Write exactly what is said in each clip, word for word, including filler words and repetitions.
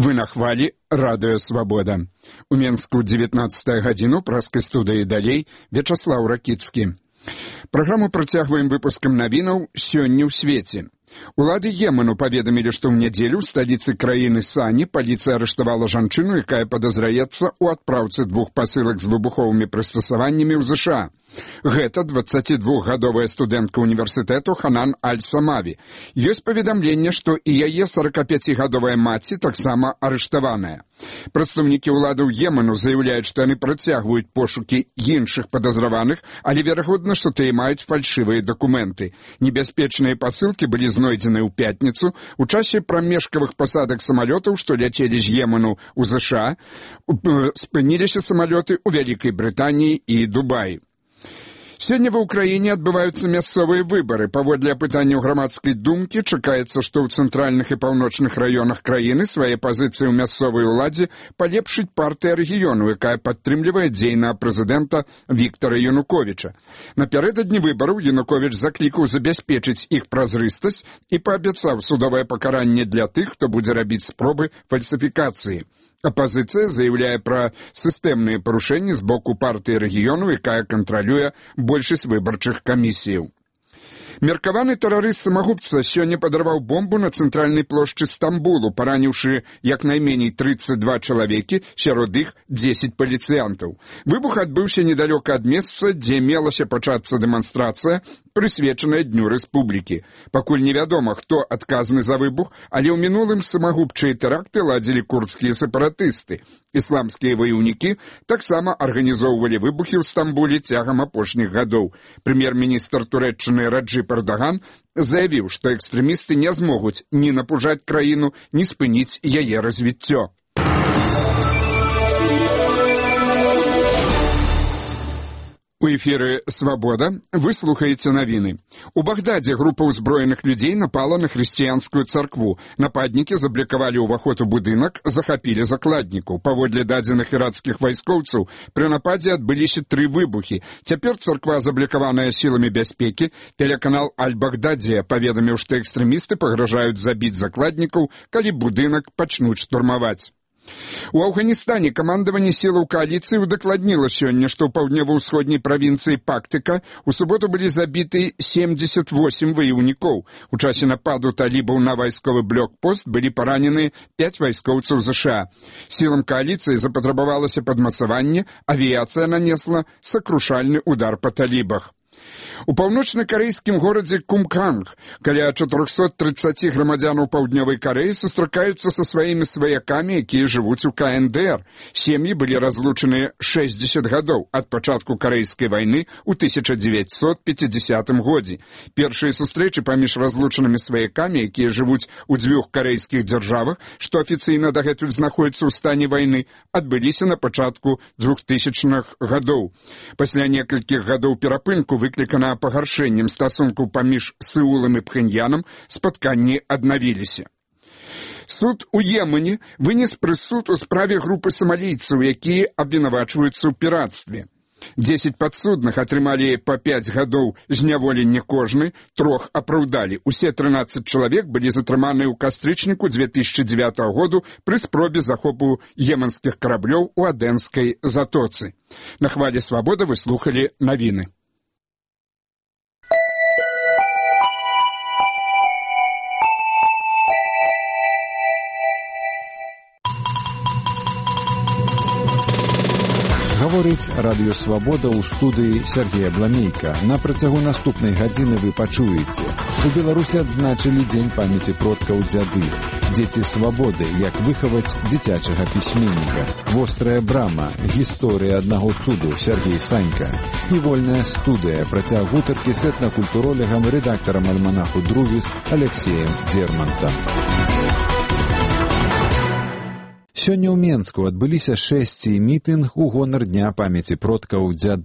Вы на хвалі радыё Свабода. У Менску дзевятнаццатая гадзіну праскай студыі далей Вячаслаў Ракіцкі. Праграму працягваем выпускам навінаў сёння ў свеце. Улады Йемену паведамілі, што ў нядзелю ў сталіцы краіны Сані паліцыя арыштавала жанчыну, якая падазраецца ў адпраўцы двух пасылак з выбуховымі прыстасаваннямі ў ЗША. Гэта дваццацідвухгадовая студэнтка універсітэту Ханан Аль-Самаві. Ёсць паведамленне, што і яе саракапяцігадовая маці таксама арыштаваная. Прадстаўнікі ўладаў Йемену заяўляюць, што яны працягваюць пошукі іншых падазраваных, але верагодна, што тыя маюць фальшывыя дакументы. Небяспечныя пасылкі былі знойдзены ў пятніцу у часе прамежкавых пасадак самалётаў, што ляцелі з Йемену ў ЗША. Спыніліся самалёты ў Вялікай Брытаніі і Дубаі. Сёння ва ўкраіне адбываюцца мясцовыя выбары. Паводле апытанняў грамадскай думкі чакаецца, што ў цэнтральных і паўночных раёнах краіны свае пазіцыі ў мясцовай уладзе палепшыць партыя рэгіёну, якая падтрымлівае дзейнага прэзідэнта Віктара Януковіча. Напярэдадні выбараў Януковіч заклікаў забяспечыць іх празрыстасць і паабяцаў судовае пакаранне для тых, хто будзе рабіць спробы фальсіфікацыі. Апазіцыя заяўляе пра сістэмныя парушэнні з боку партыі рэгіёну, якая кантралюе большасць выбарчых камісіяў. Меркаваны тэрарыст-самагубца сёння падарваў бомбу на цэнтральнай плошчы Стамбулу, параніўшы як найменей трыццаць два чалавекі, сярод іх дзесяць паліцыянтаў. Выбух адбыўся недалёка ад месца, дзе мелася пачацца дэманстрацыя, прысвечаная Дню Рэспублікі. Пакуль невядома, хто адказны за выбух, але ў мінулым самагубчыя тэракты ладзілі курдскія сепаратысты. Ісламскія ваяўнікі таксама арганізоўвалі выбухі ў Стамбуле цягам апошніх гадоў. Прэм'ер-міністр Турэччыны Раджып Эрдаган заявіў, што экстрэмісты не змогуць ні напужаць краіну, ні спыніць яе развіццё. У эфіры «Свабода» вы слухаеце навіны. У Багдадзе група ўзброеных людзей напала на хрысціянскую царкву. Нападнікі заблакавалі ўваход у будынак, захапілі закладнікаў. Паводле дадзеных іракскіх вайскоўцаў, пры нападзе адбыліся тры выбухі. Цяпер царква заблакаваная сіламі бяспекі. Тэлеканал Аль-Багдадзія паведаміў, што экстрэмісты пагражаюць забіць закладнікаў, калі будынак пачнуць штурмаваць. У Афганістане камандаванне сілаў кааліцыі удакладніла сёння, што ў паўднёва-ўсходняй правінцыі Пактыка у суботу былі забіты семьдесят восемь ваяўнікоў. У часе нападу талібаў на вайсковы блокпост былі паранены пяць вайскоўцаў ЗША. Сілам кааліцыі запатрабавалася падмацаванне, авіяцыя нанесла сакрушальны удар па талібах. У паўночна-карэйскім горадзе Кумканг каля чатырохсот трыццаці грамадзянаў паўднёвай Карэі сустракаюцца са сваімі сваякамі, якія жывуць у ка эн дэ эр. Сем'і былі разлучаны шэсцьдзесят гадоў ад пачатку карэйскай вайны ў тысяча дзевяцьсот пяцідзясятым годзе. Першыя сустрэчы паміж разлучанымі сваякамі, якія жывуць у дзвюх карэйскіх дзяржавах, што афіцыйна дагэтуль знаходзяцца ў стане вайны, адбыліся на пачатку двухтысячных гадоў. Пасля некалькіх гадоў перапынку выклікана пагаршэннем стасункаў паміж Сеулам і Пхэньянам, спатканні аднавіліся. Суд у Йемене вынес прысуд у справе групы самалійцаў, якія абвінавачваюцца ў пірацтве. Дзесяць падсудных атрымалі па пяць гадоў зняволення кожны, трох апраўдалі. Усе трынаццаць чалавек былі затрыманыя ў кастрычніку дзве тысячы дзевятага году пры спробе захопу йеменскіх караблёў у Адэнскай затоцы. На хвале «Свабода» вы слухалі навіны. Гаворыць радыё «Свабода» ў студыі Сергея Бламейка. На працягу наступнай гадзіны вы пачуеце. У Беларусі адзначылі дзень памяці продкаў дзяды. Дзеці свабоды, як выхаваць дзіцячага пісьменніка. Вострая брама, гісторыя аднаго цуду, Сергей Санька. І вольная студыя, працяг гутаркі з этнакультуролегам, рэдактарам альманаху «Друвіс» Алексеем Дзермантам. Сёння ў Менску адбыліся шэсці мітынг у гонар Дня памяці продкаў дзяды.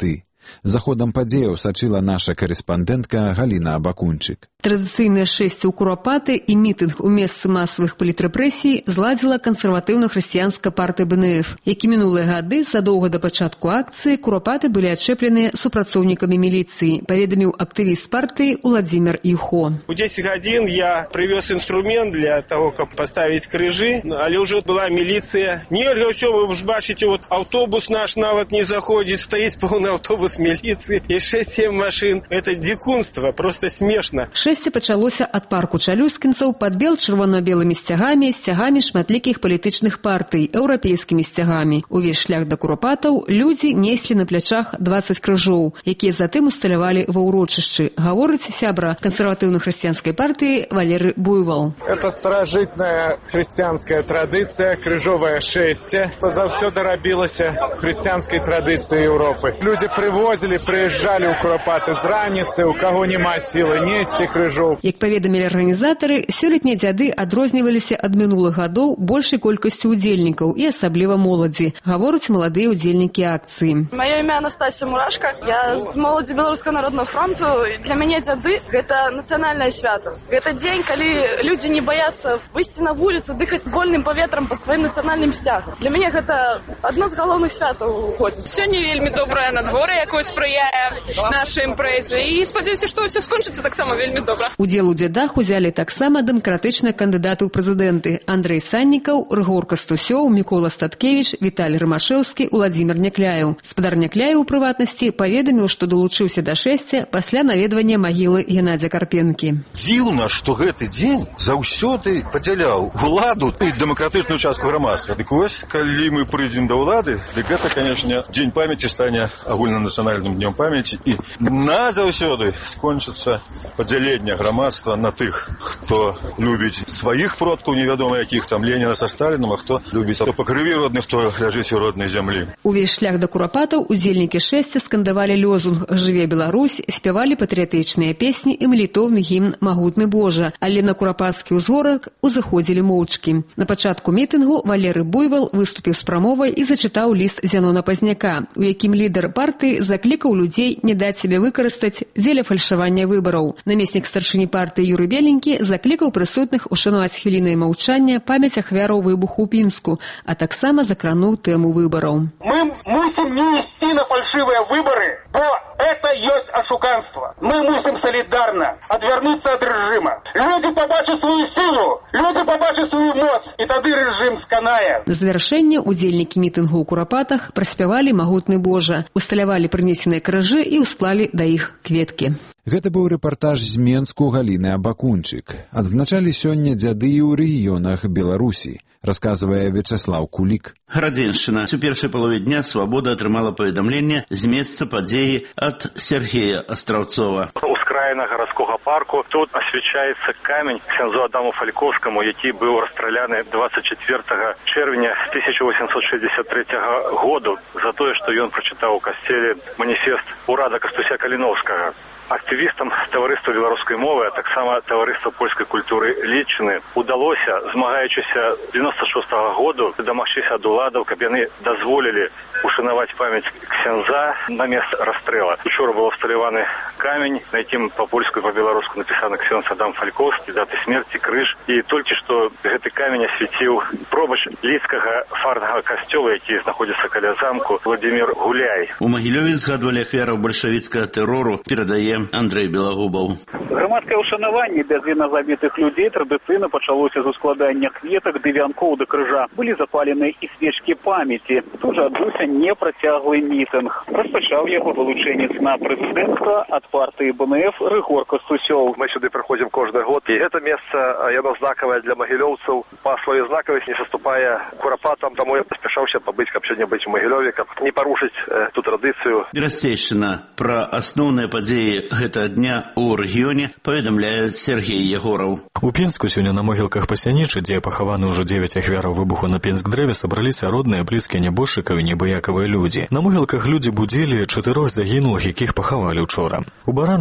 За ходам падзеяў сачыла наша карэспандэнтка Галіна Абакунчык. Традыцыйнае шэсце ў Курапаты і мітынг у месцы масавых палітрэпрэсій зладзіла кансерватыўна-хрысціянская партыя бэ эн эф, які мінулыя гады задоўга да пачатку акцыі Курапаты былі адчэплены супрацоўнікамі міліцыі, паведаміў актывіст партыі Уладзімір Юхо. У десять гадзін я привез инструмент для того, каб поставить крыжы, але уже была милиция. Нельга ўсё, вы ж бачыце, вот автобус наш нават не заходит, стоит полный автобус милиции и шесть-семь машин. Это дикунство, просто смешно. Шэсце пачалося ад парку чалюскінцаў пад бел чырвона-белымі сцягамі, сцягамі шматлікіх палітычных партый, еўрапейскімі сцягамі. Увесь шлях да Курапатаў людзі неслі на плячах дваццаць крыжоў, якія затым усталявалі ва ўрочышчы, гаворыць сябра кансерватыўна-хрысціянскай партыі Валеры Буйвол. Это старажытная хрысціянская традыцыя, крыжовае шэсце, што заўсёды рабілася в хрысціянскай традыцыі Еўропы. Людзі прывозілі, прыязджалі ў Курапаты з раніцы, у каго няма сілы несці крыжоў. Як паведамілі арганізатары, сёлетнія дзяды адрозніваліся ад мінулых гадоў большай колькасцю удзельнікаў і асабліва моладзі, гавораць маладыя удзельнікі акцыі. Маё імя Анастасія Мурашка, я з моладзі Беларускага народнага фронту. Для мяне дзяды гэта нацыянальнае свята. Гэта дзень, калі людзі не баяцца выйсці на вуліцу, дыхаць вольным паветрам па сваім нацыянальным сцягам. Для мяне гэта адно з галоўных святаў у годзе. Сёння вельмі добрае надвор'е, якое спрыяе нашай імпрэзе, і спадзяюся, што ўсё скончыцца таксама вельмі добра. Удзел у дзядах узялі таксама дэмакратычныя кандыдаты ў прэзідэнты Андрэй Саннікаў, Рыгор Кастусёў, Мікола Статкевіч, Віталій Рымашэўскі, Уладзімір Някляеў. Спадар Някляеў, у прыватнасці, паведаміў, што долучыўся да шэсця пасля наведвання магілы Геннадзя Карпенкі. Дзіўна, што гэты дзень заўсёды падзяляў уладу і дэмакратычную частку грамадства. Дык вось, калі мы прыйдзем да ўлады, дык гэта, канешне, дзень памяці стане агульнанацыянальным днём памяці і назаўсёды скончыцца падзяленне грамадства на тых, хто любіць сваіх продкаў, невядома якіх там Леніна са Сталіном, а хто любіць хто па крыві родных, хто ляжыць у роднай зямлі. Увесь шлях да Курапатаў удзельнікі шэсця скандавалі лёзунг «Жыве Беларусь», спявалі патрыятычныя песні і малітоўны гімн «Магутны Божа», але на курапацкі ўзгорак узыходзілі моўчкі. На пачатку мітынгу Валеры Буйвол выступіў з прамовай і зачытаў ліст Зянона Пазняка, у якім лідар партыі заклікаў людзей не даць сябе выкарыстаць дзеля фальшавання выбараў. Намеснік старшыні партыі Юры Беленькі заклікаў прысутных ушанаваць хвілінай маўчання памяць ахвяраў выбуху ў Пінску, а таксама закрануў тэму выбараў. Мы мусім не ісці на фальшивыя выбары, бо это ёсць ашуканство. Мы мусім солідарна адвярнуцца ад рэжыма. Люди побачаць сваю сілу, люди побачаць сваю моц, і тады рэжым сканае. На завяршэнне удзельнікі мітынгу ў Курапатах праспявалі «Магутны Божа», усталявалі прынесеныя крыжы і усклалі да іх кветкі. Гэта быў рэпартаж з Менску Галіны Абакунчык. Адзначалі сёння дзяды і ў рэгіёнах Беларусі, расказвае Вячаслаў Кулік. Градзеншчына. У першай палове дня «Свабода» атрымала паведамленне з месца падзеі ад Сергея Астраўцова. Ускраіна гарадскога парку. Тут асвячаецца камень ксяндзу Адаму Фальковскаму, які быў расстраляны двадцать четвёртага чэрвеня тысяча восемьсот шестьдесят третьего году за тое, што ён прачытаў у касцеле маніфест урада Кастуся Каліновскага. Актывістам таварыства беларускай мовы, а таксама таварыства польскай культуры Лічыны удалося, змагаючыся девяносто шестого году, дамагчыся ад уладаў, каб яны дазволілі ушанаваць памяць ксяндза на месцы расстрела. Учора быў усталяваны камень, на якім па-польску і па-беларуску напісана «Ксёндз Адам Фальковскі», даты смерці, крыж. І толькі што гэты камень асвяціў пробач лідскага фарнага касцёла, які знаходзіцца каля замку, Владзімір Гуляй. У Магілёве згадвалі ахвяраў бальшавіцкага тэрору, перадае Андрэй Белагубаў. Грамадскае ўшанаванне бязвінна забітых людзей традыцыйна пачалося з ускладання кветак ды вянкоў да крыжа. Былі запалены і свечкі памяці. Тут жа адбыўся непрацяглы мітынг. Распачаў яго вылучэнец на прэзідэнцтва ад партыі бэ эн эф Рыгор Кастусёў. Мы сюды прыходзім кожны год, і гэта месца, яно знакавае для магілёўцаў. Па сваёй знакавасці не саступае Курапатам, таму я паспяшаўся пабыць, каб сёння быць у Магілёве, каб не парушыць э, ту традыцыю. Берасцейшчына. Пра асноўныя падзеі гэтага дня ў рэгіёне паведамляе Сергей Ягораў. У Пінску сёння на могілках пасянічы, дзе пахаваны ўжо девять ахвяраў выбуху на Пінск-дрэве, сабраліся родныя, блізкія нябожчыкаў і небыякавыя людзі. На могілках людзі будзілі чатырох загінулых, якіх пахавалі ўчора. У Баранавічах актывісты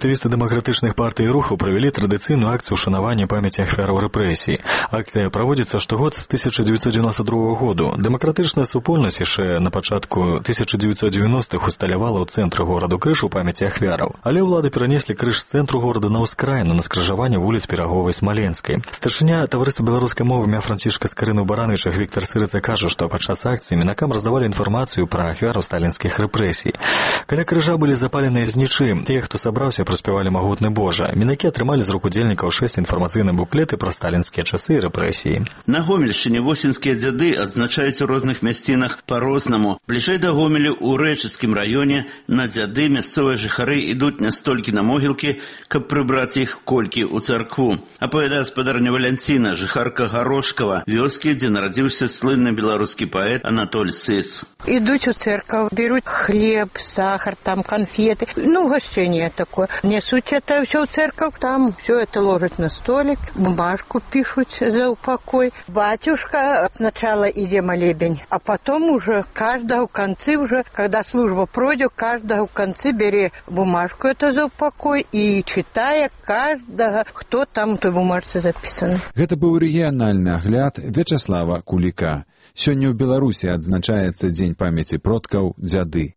Актывісты дэмакратычных партый і рухаў правялі традыцыйную акцыю ушанавання памяці ахвяраў рэпрэсій. Акцыя праводзіцца штогод з тысяча дзевяцьсот дзевяносто другога году. Дэмакратычная супольнасць яшчэ на пачатку тысяча дзевяцьсот девяностых усталявала ў цэнтры гораду крыж у памяці ахвяраў. Але ўлады перанеслі крыж з цэнтру горада на ўскраіну, на скрыжаванне вуліц Піраговай і Смаленскай. Старшыня таварыства беларускай мовы Францішка Скарыну-Баранычах Віктор Сырыца кажа, што падчас акцыі мінакам раздавалі інфармацыю пра ахвяраў сталінскіх рэпрэсій. Каля крыжа былі запаленыя знічы. Тыя, хто сабраўся, праспявалі магутны Божа. Мінакі атрымалі з рук удзельнікаў шэсць інфармацыйных буклеты пра сталінскія часы і рэпрэсіі. На Гомельшчыне восеньскія дзяды адзначаюць у розных мясцінах па-рознаму. Бліжэй да Гомелю ў Рэчыцкім раёне на дзяды мясцовыя жыхары ідуць не столькі на могілкі, каб прыбраць іх колькі ў царкву. Апавядае спадарня Валянціна, жыхарка Гарошкава, вёскі, дзе нарадзіўся слынны беларускі паэт Анатоль Сыс. Ідуць у церкву, беруць хлеб, сахар, там конфеты, ну, угощение такое. Несуть это все в церковь, там все это ложат на столик, бумажку пишут за упокой. Батюшка сначала иди молебень, а потом уже каждого в конце, уже, когда служба пройдет, каждого в конце бери бумажку это за упокой и читая каждого, кто там в той бумажце записан. Гэта быў рэгіянальны агляд Вячаслава Куліка. Сёння ў Беларусі адзначаецца Дзень памяці продкаў дзяды.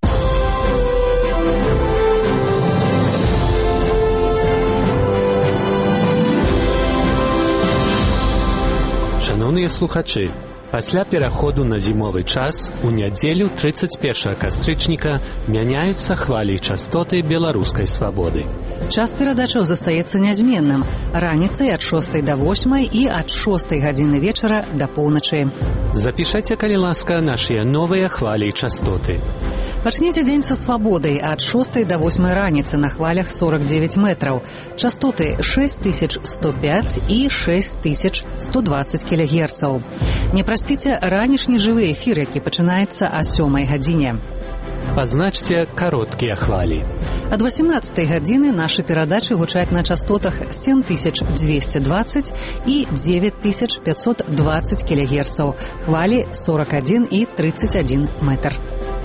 Шановныя слухачы, пасля пераходу на зімовы час у нядзелю тридцать первого кастрычніка мяняюцца хвалі і частоты беларускай свабоды. Час перадачаў застаецца нязменным. Раніцай ад шостай да восьмай і ад шостай гадзіны вечара да поўначы. Запішайце, калі ласка, нашыя новыя хвалі і частоты. Пачніце дзень са свабодай ад шостай да восьмай раніцы на хвалях сорок девять метраў. Частоты шесть тысяч сто пять і шесть тысяч сто двадцать кілогерцаў. Не праспіце ранішні жывы эфір, які пачынаецца о сёмай гадзіне. Пазначце кароткія хвалі. Ад восемнадцатай гадзіны нашы перадачы гучаць на частотах семь тысяч двести двадцать і девять тысяч пятьсот двадцать кілогерцаў. Хвалі сорок один і тридцать один метр.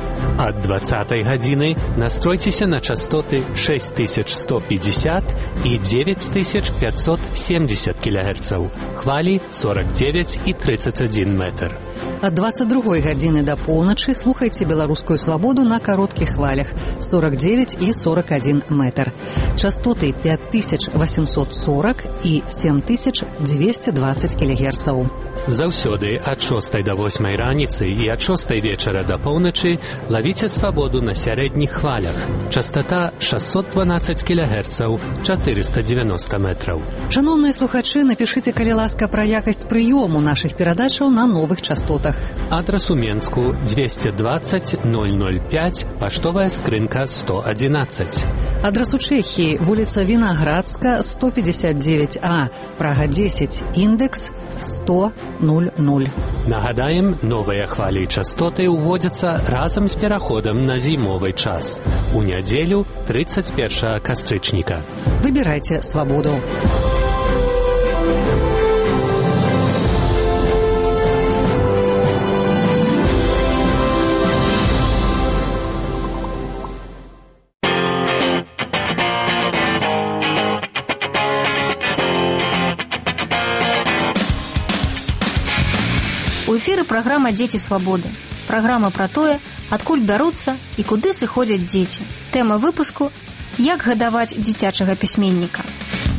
Ад двадцатай гадзіны настройцеся на частоты шесть тысяч сто пятьдесят і девять тысяч пятьсот семьдесят кілогерцаў. Хвалі сорок девять і тридцать один метр. Ад двадцать другой гадзіны да поўначы слухайце беларускую свабоду на кароткіх хвалях сорок девять і сорок один метр. Частоты пять тысяч восемьсот сорок і семь тысяч двести двадцать кілогерцаў. Заўсёды ад шостай да восьмай раніцы і ад шостай вечара да поўначы лавіце свабоду на сярэдніх хвалях. Частота шестьсот двенадцать кілогерцаў, четыреста девяносто метраў. Шановныя слухачы, напішыце, калі ласка, пра якасць прыёму нашых перадачаў на новых частотах. Адрас у Менску двести двадцать ноль ноль пять, паштовая скрынка сто одиннадцать. Адрас у Чэхіі, вуліца Вінаградска, сто пятьдесят девять А, Прага десять, індекс сто ноль ноль. Нагадаем, новыя хвалі і частоты ўводзяцца разам з пераходам на зімовы час. У нядзелю тридцать первого кастрычніка. Выбірайце свабоду. У эфіры праграма «Дзеці свабоды». Праграма пра тое, адкуль бяруцца і куды сыходзяць дзеці. Тэма выпуску – як гадаваць дзіцячага пісьменніка.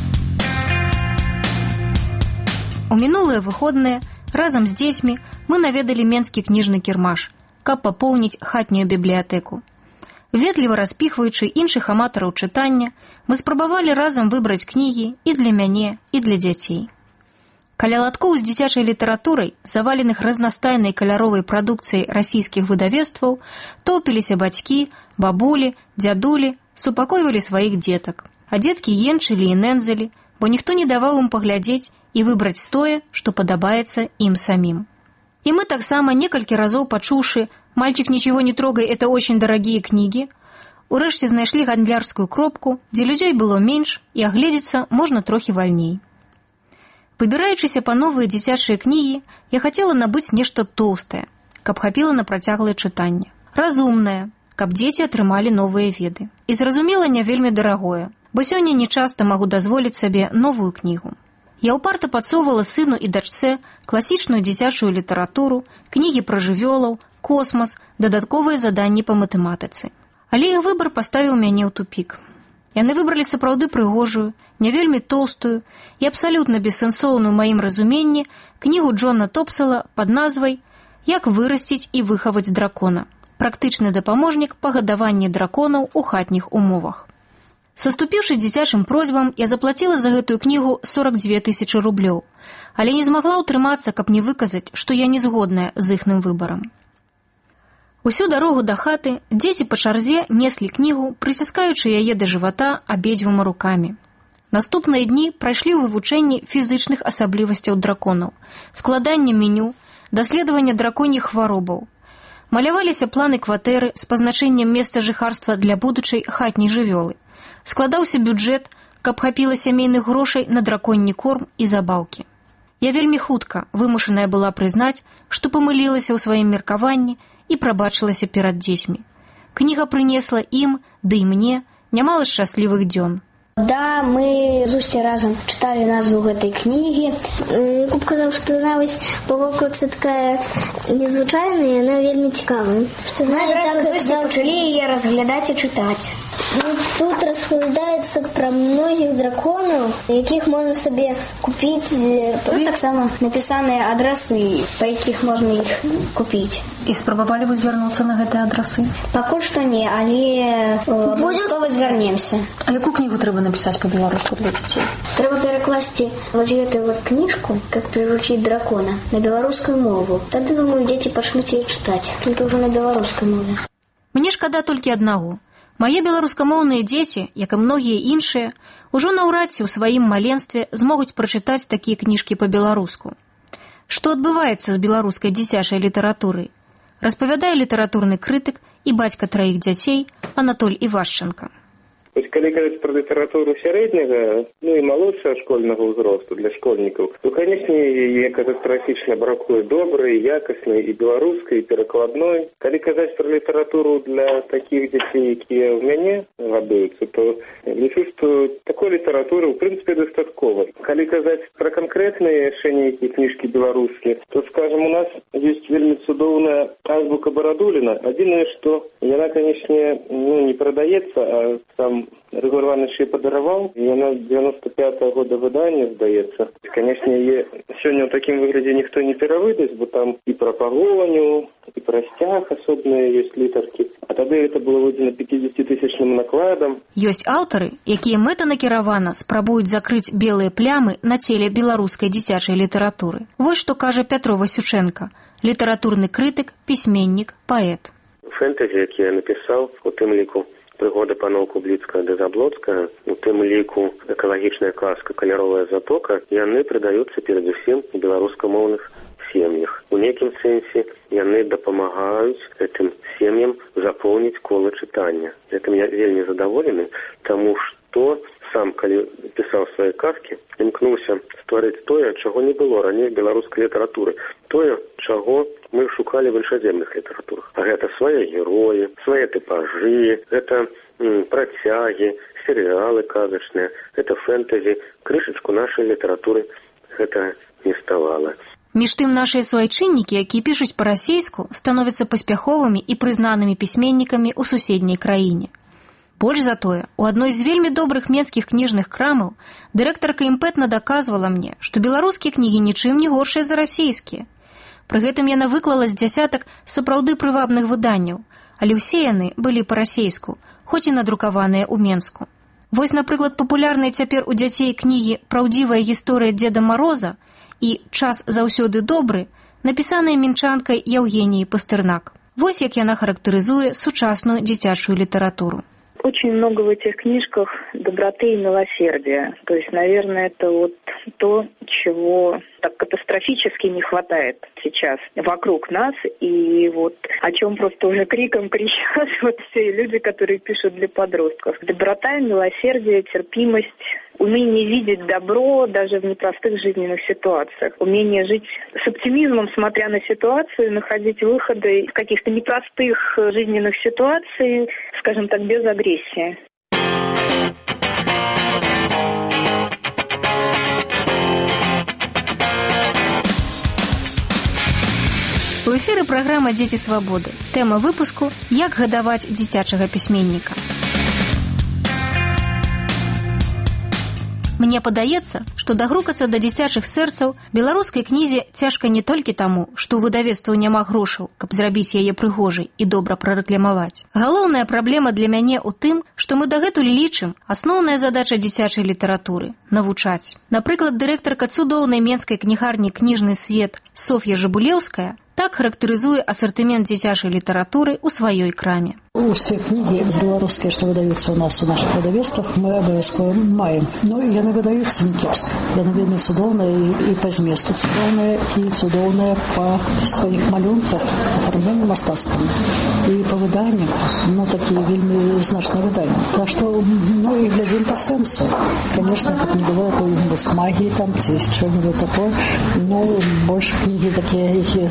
У мінулыя выходныя разам з дзецьмі мы наведалі менскі кніжны кірмаш, каб папоўніць хатнюю бібліятэку. Ветліва распіхваючы іншых аматараў чытання, мы спрабавалі разам выбраць кнігі і для мяне, і для дзяцей. Каля латкоў з дзіцячай літаратурай, заваленых разнастайнай каляровай прадукцыяй расійскіх выдавецтваў, топіліся бацькі, бабулі, дзядулі, супакойвалі сваіх дзетак. А дзеткі енчылі і нэнзалі, бо ніхто не даваў ім паглядзець і выбраць тое, што падабаецца ім самім. І мы таксама некалькі разоў пачуўшы «Мальчик, ничего не трогай, это очень дорогие книги», урэшце знайшлі гандлярскую кропку, дзе людзей было менш і агледзецца можна трохі вальней. Выбіраючыся па новыя дзіцячыя кнігі, я хацела набыць нешта тоўстае, каб хапіла на працяглае чытанне. Разумнае, каб дзеці атрымалі новыя веды. І, зразумела, не вельмі дарагое. бо сёння нечаста магу дазволіць сабе новую кнігу. Я ўпарта падсоўвала сыну і дачцэ класічную дзіцячую літаратуру, кнігі пра жывёлаў, космас, дадатковыя заданні па матэматыцы. Але іх выбар паставіў мяне ў тупік. Яны выбралі сапраўды прыгожую, не вельмі тоўстую і абсалютна бессэнсоўную ў маім разуменні кнігу Джона Топсела пад назвай «Як вырасціць і выхаваць дракона. Практычны дапаможнік па гадаванні драконаў у хатніх умовах». Саступіўшы дзіцячым просьбам, я заплаціла за гэтую кнігу сорок дзве тысячы рублёў, але не змагла ўтрымацца, каб не выказаць, што я не згодная з іхным выбарам. Усю дарогу да хаты дзеці па чарзе неслі кнігу, прыціскаючы яе да жывата абедзвюма рукамі. Наступныя дні прайшлі ў вывучэнні фізычных асаблівасцяў драконаў, складання меню, даследавання драконьіх хваробаў. Маляваліся планы кватэры з пазначэннем месца жыхарства для будучай хатняй жывёлы. Складаўся бюджэт, каб хапіла сямейных грошай на драконні корм і забаўкі. Я вельмі хутка вымушаная была прызнаць, што памылілася ў сваім меркаванні і прабачылася перад дзецьмі. Кніга прынесла ім, ды і мне, нямала шчаслівых дзён. Да, мы з Усцей разам чыталі назву гэтай кнігі. Куб казаў, што нават паволкацца такая незвычайная, яна вельмі цікавая. Мы адразу з Усцей пачалі яе разглядаць і чытаць. Ну, тут распавядаецца пра многіх драконаў, якіх можна сабе купіць. Тут таксама напісаныя адрасы, па якіх можна іх купіць. І спрабавалі вы звярнуцца на гэтыя адрасы? Пакуль што не, але абавязкова звярнемся. А якую кнігу трэба напісаць па-беларуску для дзяцей? Трэба перакласці вось гэтую вот кніжку, как приручить дракона, на беларускую мову. Тады, думаю, дзеці пачнуць яе чытаць. Тут уже на беларускай мове. Мне шкада толькі аднаго. Мае беларускамоўныя дзеці, як і многія іншыя, ужо наўрад ці ў сваім маленстве змогуць прачытаць такія кніжкі па-беларуску. Што адбываецца з беларускай дзіцячай літаратурай? Распавядае літаратурны крытык і бацька траіх дзяцей Анатоль Івашченка. Калі казаць пра літаратуру сярэдняга, ну і малодшага школьнага ўзросту для школьнікаў, то, канечне, яе катастрафічна бракуе добрай, якаснай і беларускай, і перакладной. Калі казаць пра літаратуру для такіх дзяцей, якія ў мяне гадуюцца, то лічу, што такой літаратуры, ў прынцыпе, дастаткова. Калі казаць пра канкрэтныя яшчэ нейкія кніжкі беларускія, то, скажам, у нас ёсць вельмі цудоўная азбука Барадуліна. Адзінае, што яна, канечне, ну, не прадаецца, а сам Рыгор Иванович ее подаровал, и она девяносто пятого года выдания, сдается. Конечно, ее сегодня в таким выгляде никто не перавыдаст, бо там и про погоню, и про стяг особенные есть літарки. А тогда это было выдано пятидесятитысячным накладом. Ёсць аўтары, якія мэтанакіравана спрабуюць закрыць белыя плямы на целе беларускай дзіцячай літаратуры. Вось што кажа Пятро Васюченко, літаратурны крытык, пісьменнік, паэт. Фэнтэзі, які я напісаў, у тым ліку «Прыгода паноў Кубліцкага ды Заблоцкага», у тым ліку «Экалагічная казка, каляровая затока», яны прыдаюцца перадусім у беларускамоўных сем'ях. У нейкім сэнсе яны дапамагаюць гэтым сем'ям запоўніць кола чытання. Гэтым я вельмі задаволены, таму што сам, калі пісаў свае казкі, імкнуўся стварыць тое, чаго не было раней беларускай літаратуры. Тое, чаго мы шукалі в іншаземных літаратурах. А гэта свае героі, свае тыпажы, гэта м, працягі, серыялы казачныя, гэта фэнтэзі. Крышачку нашай літаратуры гэта не ставала. Між тым, нашыя суайчыннікі, якія пішуць па-расейску, становяцца паспяховымі і прызнанымі пісьменнікамі ў суседняй краіне. Больш за тое, у адной з вельмі добрых менскіх кніжных крамаў дырэктарка імпэтна даказвала мне, што беларускія кнігі нічым не горшыя за расейскія. Пры гэтым яна выклала з дзясятак сапраўды прывабных выданняў, але ўсе яны былі па-расейску, хоць і надрукаваныя ў Менску. Вось, напрыклад, папулярныя цяпер у дзяцей кнігі «Праўдзівая гісторыя Дзеда Мароза» і «Час заўсёды добры», напісаныя мінчанкай Яўгеніяй Пастырнак. Вось як яна характарызуе сучасную дзіцячую літаратуру. Очень много в этих книжках доброты и милосердия. То есть, наверное, это вот то, чего так катастрофически не хватает сейчас вокруг нас. И вот о чем просто уже криком кричат вот все люди, которые пишут для подростков. Доброта, милосердие, терпимость, умение видеть добро даже в непростых жизненных ситуациях. Умение жить с оптимизмом, смотря на ситуацию, находить выходы в каких-то непростых жизненных ситуациях, скажем так, без агрессии. эфіры праграма «Дзеці свабоды». Тэма выпуску «Як гадаваць дзіцячага пісьменніка». Мне падаецца, што дагрукацца да дзіцячых сэрцаў беларускай кнізе цяжка не толькі таму, што ў выдавецтву няма грошаў, каб зрабіць яе прыгожай і добра прарэкламаваць. Галоўная праблема для мяне ў тым, што мы дагэтуль лічым асноўная задача дзіцячай літаратуры – навучаць. Напрыклад, дырэктарка цудоўнай менскай кнігарні «Кніжны свет» Соф'я Жабулеўская так характарызуе асартымент дзіцячай літаратуры ў сваёй краме. Усе кнігі беларускія, што выдаюцца ў нас у нашых выдавецтвах, мы абавязкова маем. Ну, яны выдаюцца не кепска. Яны вельмі цудоўныя і, і па зместу цудоўныя, і цудоўныя па сваіх малюнках, афармленні мастацкаму. І па выданню, ну, такія вельмі значныя выданні. Так што, ну, і глядзім па сэнсу. Конечно, каб не было якой-нибудь магіі там, ці чого-нибудь такое, но больше кнігі такія, які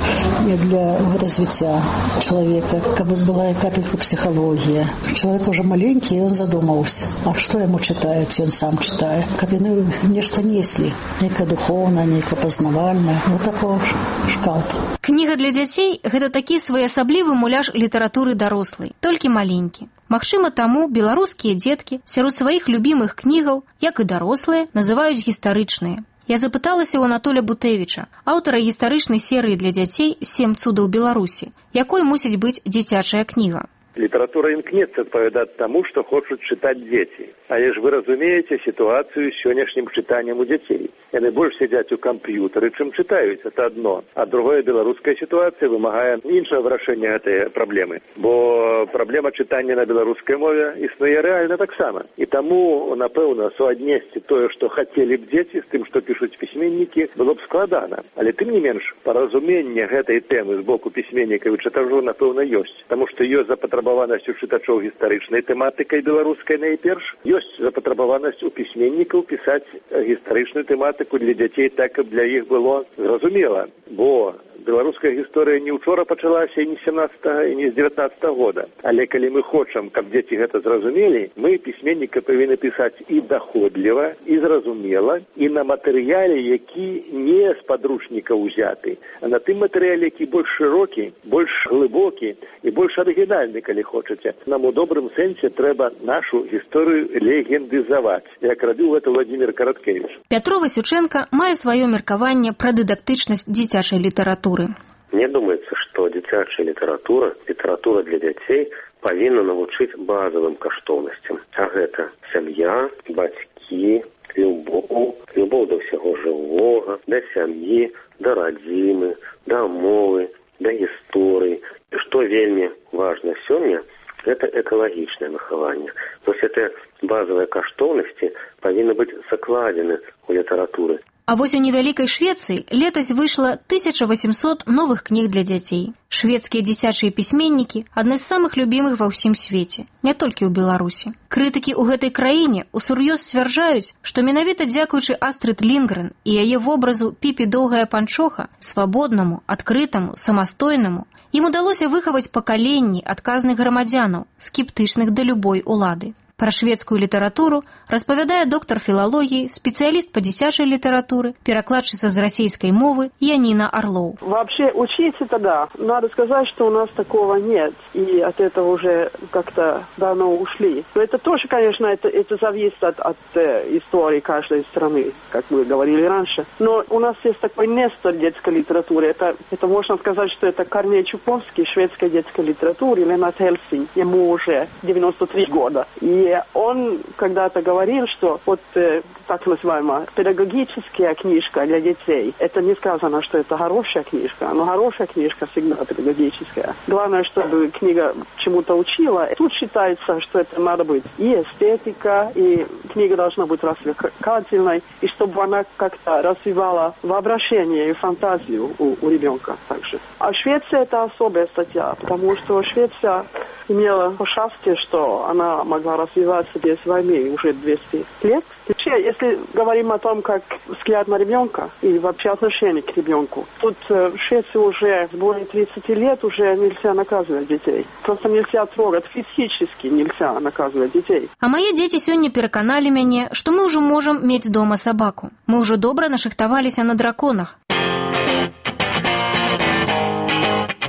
для развіцця чалавека, каб была капелька психология. Человек уже маленький, и он задумался, а что ему читают, он сам читает. Как яны нечто несли, некое духовное, некое познавальное. Вот такого шкалта. Кніга для дзяцей – гэта такі своеасаблівы муляж літаратуры дарослай, толькі маленькі. Магчыма, таму беларускія дзеткі сярод сваіх любімых кнігаў, як і дарослыя, называюць гістарычныя. Я запыталася ў Анатоля Бутэвіча, аўтара гістарычнай серыі для дзяцей «Сем цудаў Беларусі», якой мусіць быць дзіцячая кніга. Літаратура імкнецца адпавядаць таму, што хочуць чытаць дзеці. Але ж вы разумееце сітуацыю з сённяшнім чытаннем у дзяцей. Яны больш сядзяць у камп'ютары, чым чытаюць, это адно. А другое, беларуская сітуацыя вымагае іншага вырашэння гэтай праблемы. Бо праблема чытання на беларускай мове існуе рэальна таксама. І таму, напэўна, суаднесці тое, што хацелі б дзеці, з тым, што пішуць пісьменнікі, было б складана. Але тым не менш, паразуменне гэтай тэмы з боку пісьменнікаў і чытажоў, напэўна, ёсць. Таму што ёсць запатрабаванасць у чытачоў гістарычнай тэматыкай беларускай найперш, ёсць запатрабаванасць у пісьменнікаў пісаць гістарычную тэматыку для дзяцей так, каб для іх было зразумела. Бо беларуская гісторыя не ўчора пачалася, і не сямнаццатага, і не з дзевятнаццатага года. Але калі мы хочам, каб дзеці гэта зразумелі, мы пісьменніка павінны пісаць і даходліва, і зразумела, і на матэрыяле, які не з падручніка ўзяты, а на тым матэрыяле, які больш шырокі, больш глыбокі і больш арыгінальны, калі хочаце. Нам у добрым сэнсе трэба нашу гісторыю легендызаваць, як рабіў гэта Владзімір Караткевіч. Пятро Васюченко мае сваё меркаванне пра дыдактычнасць дзіцячай літаратуры. Мне думаецца, што дзіцячая літаратура, літаратура для дзяцей павінна навучыць базавым каштоўнасцям. А гэта сям'я, бацькі, любоў, любоў да ўсяго жывога, да сям'і, да радзімы, да мовы, да гісторыі. І што вельмі важна сёння, гэта экалагічнае выхаванне. Вось гэтыя базавыя каштоўнасці павінны быць закладзены ў літаратуры. А вось у невялікай Швецыі летась выйшла тысяча восемьсот новых кніг для дзяцей. Шведскія дзіцячыя пісьменнікі – адны з самых любімых ва ўсім свеце, не толькі ў Беларусі. Крытыкі ў гэтай краіне усур'ёз сцвярджаюць, што менавіта дзякуючы Астрыд Лінгрен і яе вобразу Піпі Доўгая Панчоха, свабоднаму, адкрытаму, самастойнаму, ім удалося выхаваць пакаленні адказных грамадзянаў, скептычных да любой улады. Пра шведскую літаратуру распавядае доктор філалогіі, специалист по дзіцячай літаратуры, перакладчица з расійской мовы Янина Орлов. Вообще учиться тогда, надо сказать, что у нас такого нет, и от этого уже как-то давно ушли. Но это тоже, конечно, это, это зависит от, от э, истории каждой страны, как мы говорили раньше. Но у нас есть такой нестор детской литературы. Это, это можно сказать, что это Корней Чуковский, шведской детской литературы, Лennart Hellsing, ему уже девяносто три года. И он когда-то говорил, что вот э, так называемая педагогическая книжка для детей, это не сказано, что это хорошая книжка, но хорошая книжка всегда педагогическая. Главное, чтобы книга чему-то учила. Тут считается, что это надо быть и эстетика, и книга должна быть развлекательной, и чтобы она как-то развивала воображение и фантазию у, у ребенка также. А Швеция это особая статья, потому что Швеция имела счастье, что она могла развиваться без войны уже двести лет. Вообще, если говорим о том, как взгляд на ребенка и вообще отношение к ребенку, тут в Швеции уже более тридцати лет уже нельзя наказывать детей. Просто нельзя трогать, физически нельзя наказывать детей. А мои дети сегодня переконали меня, что мы уже можем иметь дома собаку. Мы уже добро нашихтовались на драконах.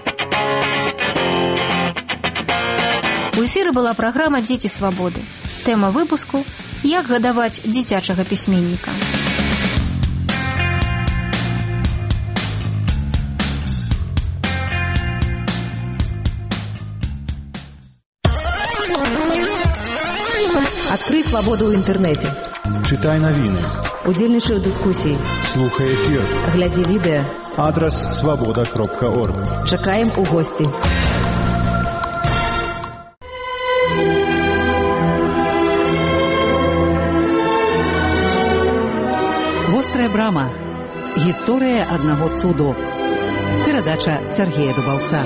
эфіры была праграма «Дзеці свабоды». Тэма выпуску «Як гадаваць дзіцячага пісьменніка». Адкрый свабоду ў інтэрнэце. Чытай навіны. Удзельнічай у дыскусіі. Слухай эфір. Глядзі відэа. Адрас свабода кропка орг. Чакаем у госці. Вострая брама. Гісторыя аднаго цуду. Перадача Сергея Дубаўца.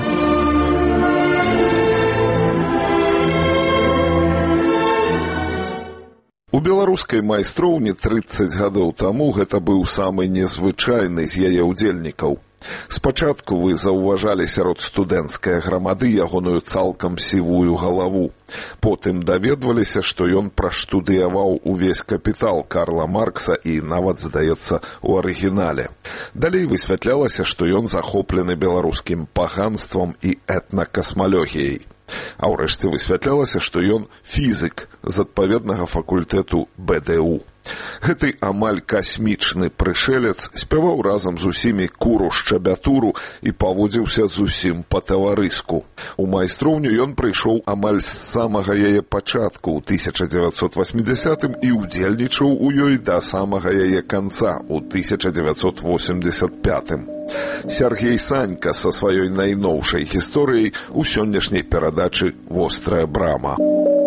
У беларускай майстроўні трыццаць гадоў таму гэта быў самы незвычайны з яе ўдзельнікаў. Спачатку вы заўважалі сярод студэнцкай грамады ягоную цалкам сівую галаву. Потым даведваліся, што ён праштудыяваў увесь капітал Карла Маркса і нават, здаецца, у арыгінале. Далей высвятлялася, што ён захоплены беларускім паганствам і этнакасмалогіяй. А ўрэшце высвятлялася, што ён фізік з адпаведнага факультэту бэ дэ у. Гэты амаль касмічны прышэлец спяваў разам з усімі куру-шчабятуру і паводзіўся зусім па-таварыску. У майстроўню ён прыйшоў амаль з самага яе пачатку ў тысяча дзевяцьсот васьмідзясятым і ўдзельнічаў у ёй да самага яе канца ў тысяча дзевяцьсот восемьдзесят пятым. Сергей Санька са сваёй найноўшай гісторыяй у сённяшняй перадачы «Вострая брама».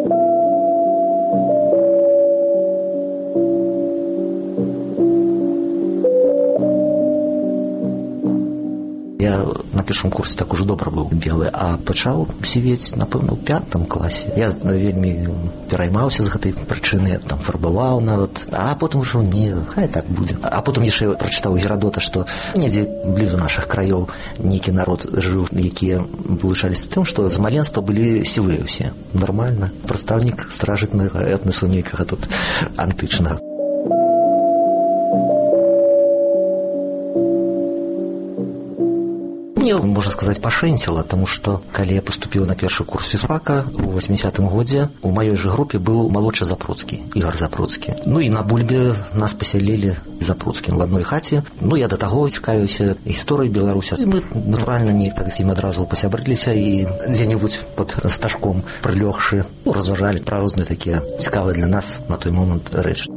Я на першым курсе так ужо добра быў белы, а пачаў сівець, напэўна, у пятым класе. Я вельмі пераймаўся з гэтай прычыны, там фарбаваў нават, а потым ужо не, хай так будзе. А потым яшчэ прачытаў Герадота, што недзе блізу нашых краёў нейкі народ жыў, якія вылучаліся тым, што з маленства былі сівыя ўсе. Нармальна. Прадстаўнік старажытнага этнасу нейкага тут антычнага. Мне, можна сказаць, пашэнціла, таму што, калі я паступіў на першы курс фізфака у восьмідзясятым годзе, у маёй жа групе быў малодшы Запруцкі, Ігор Запруцкі. Ну і на бульбе нас пасялілі Запруцкім в адной хаце. Ну, я да таго цікавіўся гісторыяй Беларусі. І мы, натуральна, неяк так з ім адразу пасябрыліся і дзе-небудзь пад стажком прылёгшы, ну, разважалі пра розныя такія цікавыя для нас на той момант рэчы.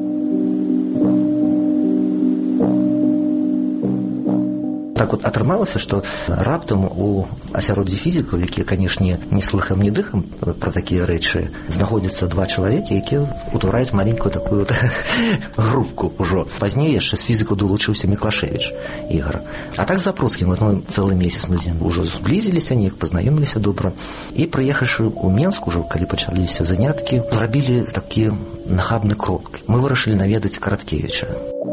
Так от атрымалася, што раптам у асяроддзі фізікаў, якія, канешне, ні слыхам, ні дыхам пра такія рэчы, знаходзяцца два чалавекі, якія утвараюць маленькую такую групку ўжо. Пазней яшчэ з фізікаў далучыўся Міклашевіч Ігор. А так Запруцкі, вот мы цэлы месяц мы з ім ўжо зблізіліся, неяк пазнаёміліся добра. І прыехаўшы ў Менск, ужо калі пачаліся заняткі, зрабілі такі нахабны крок. Мы вырашылі наведаць Караткевіча.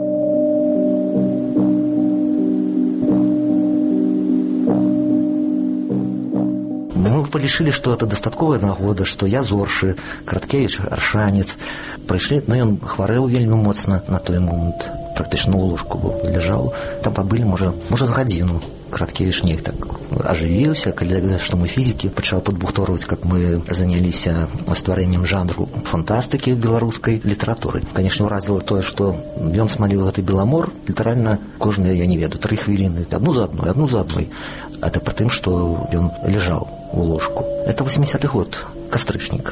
Мы полішылі, што это дастатковая нагода, што я зоршы, Караткевіч аршанец. Прыйшлі, но ён хварэў вельмі моцна на той момант, практычна ў ложку ляжаў. Там пабылі, можа, можа з гадзіну. Караткевіч неяк так ажывіўся, калі што мы фізікі, пачаў падбухторваць, каб мы заняліся стварэннем жанру фантастыкі беларускай літаратуры. Канешне, уразіла тое, што ён смаліў гэты Беламор, літаральна кожныя, я не ведаю, тры хвіліны, адну за адной, адну за адной. А это пры тым, што ён ляжаў у ложку. Это восьмидесятый год, кастрычнік.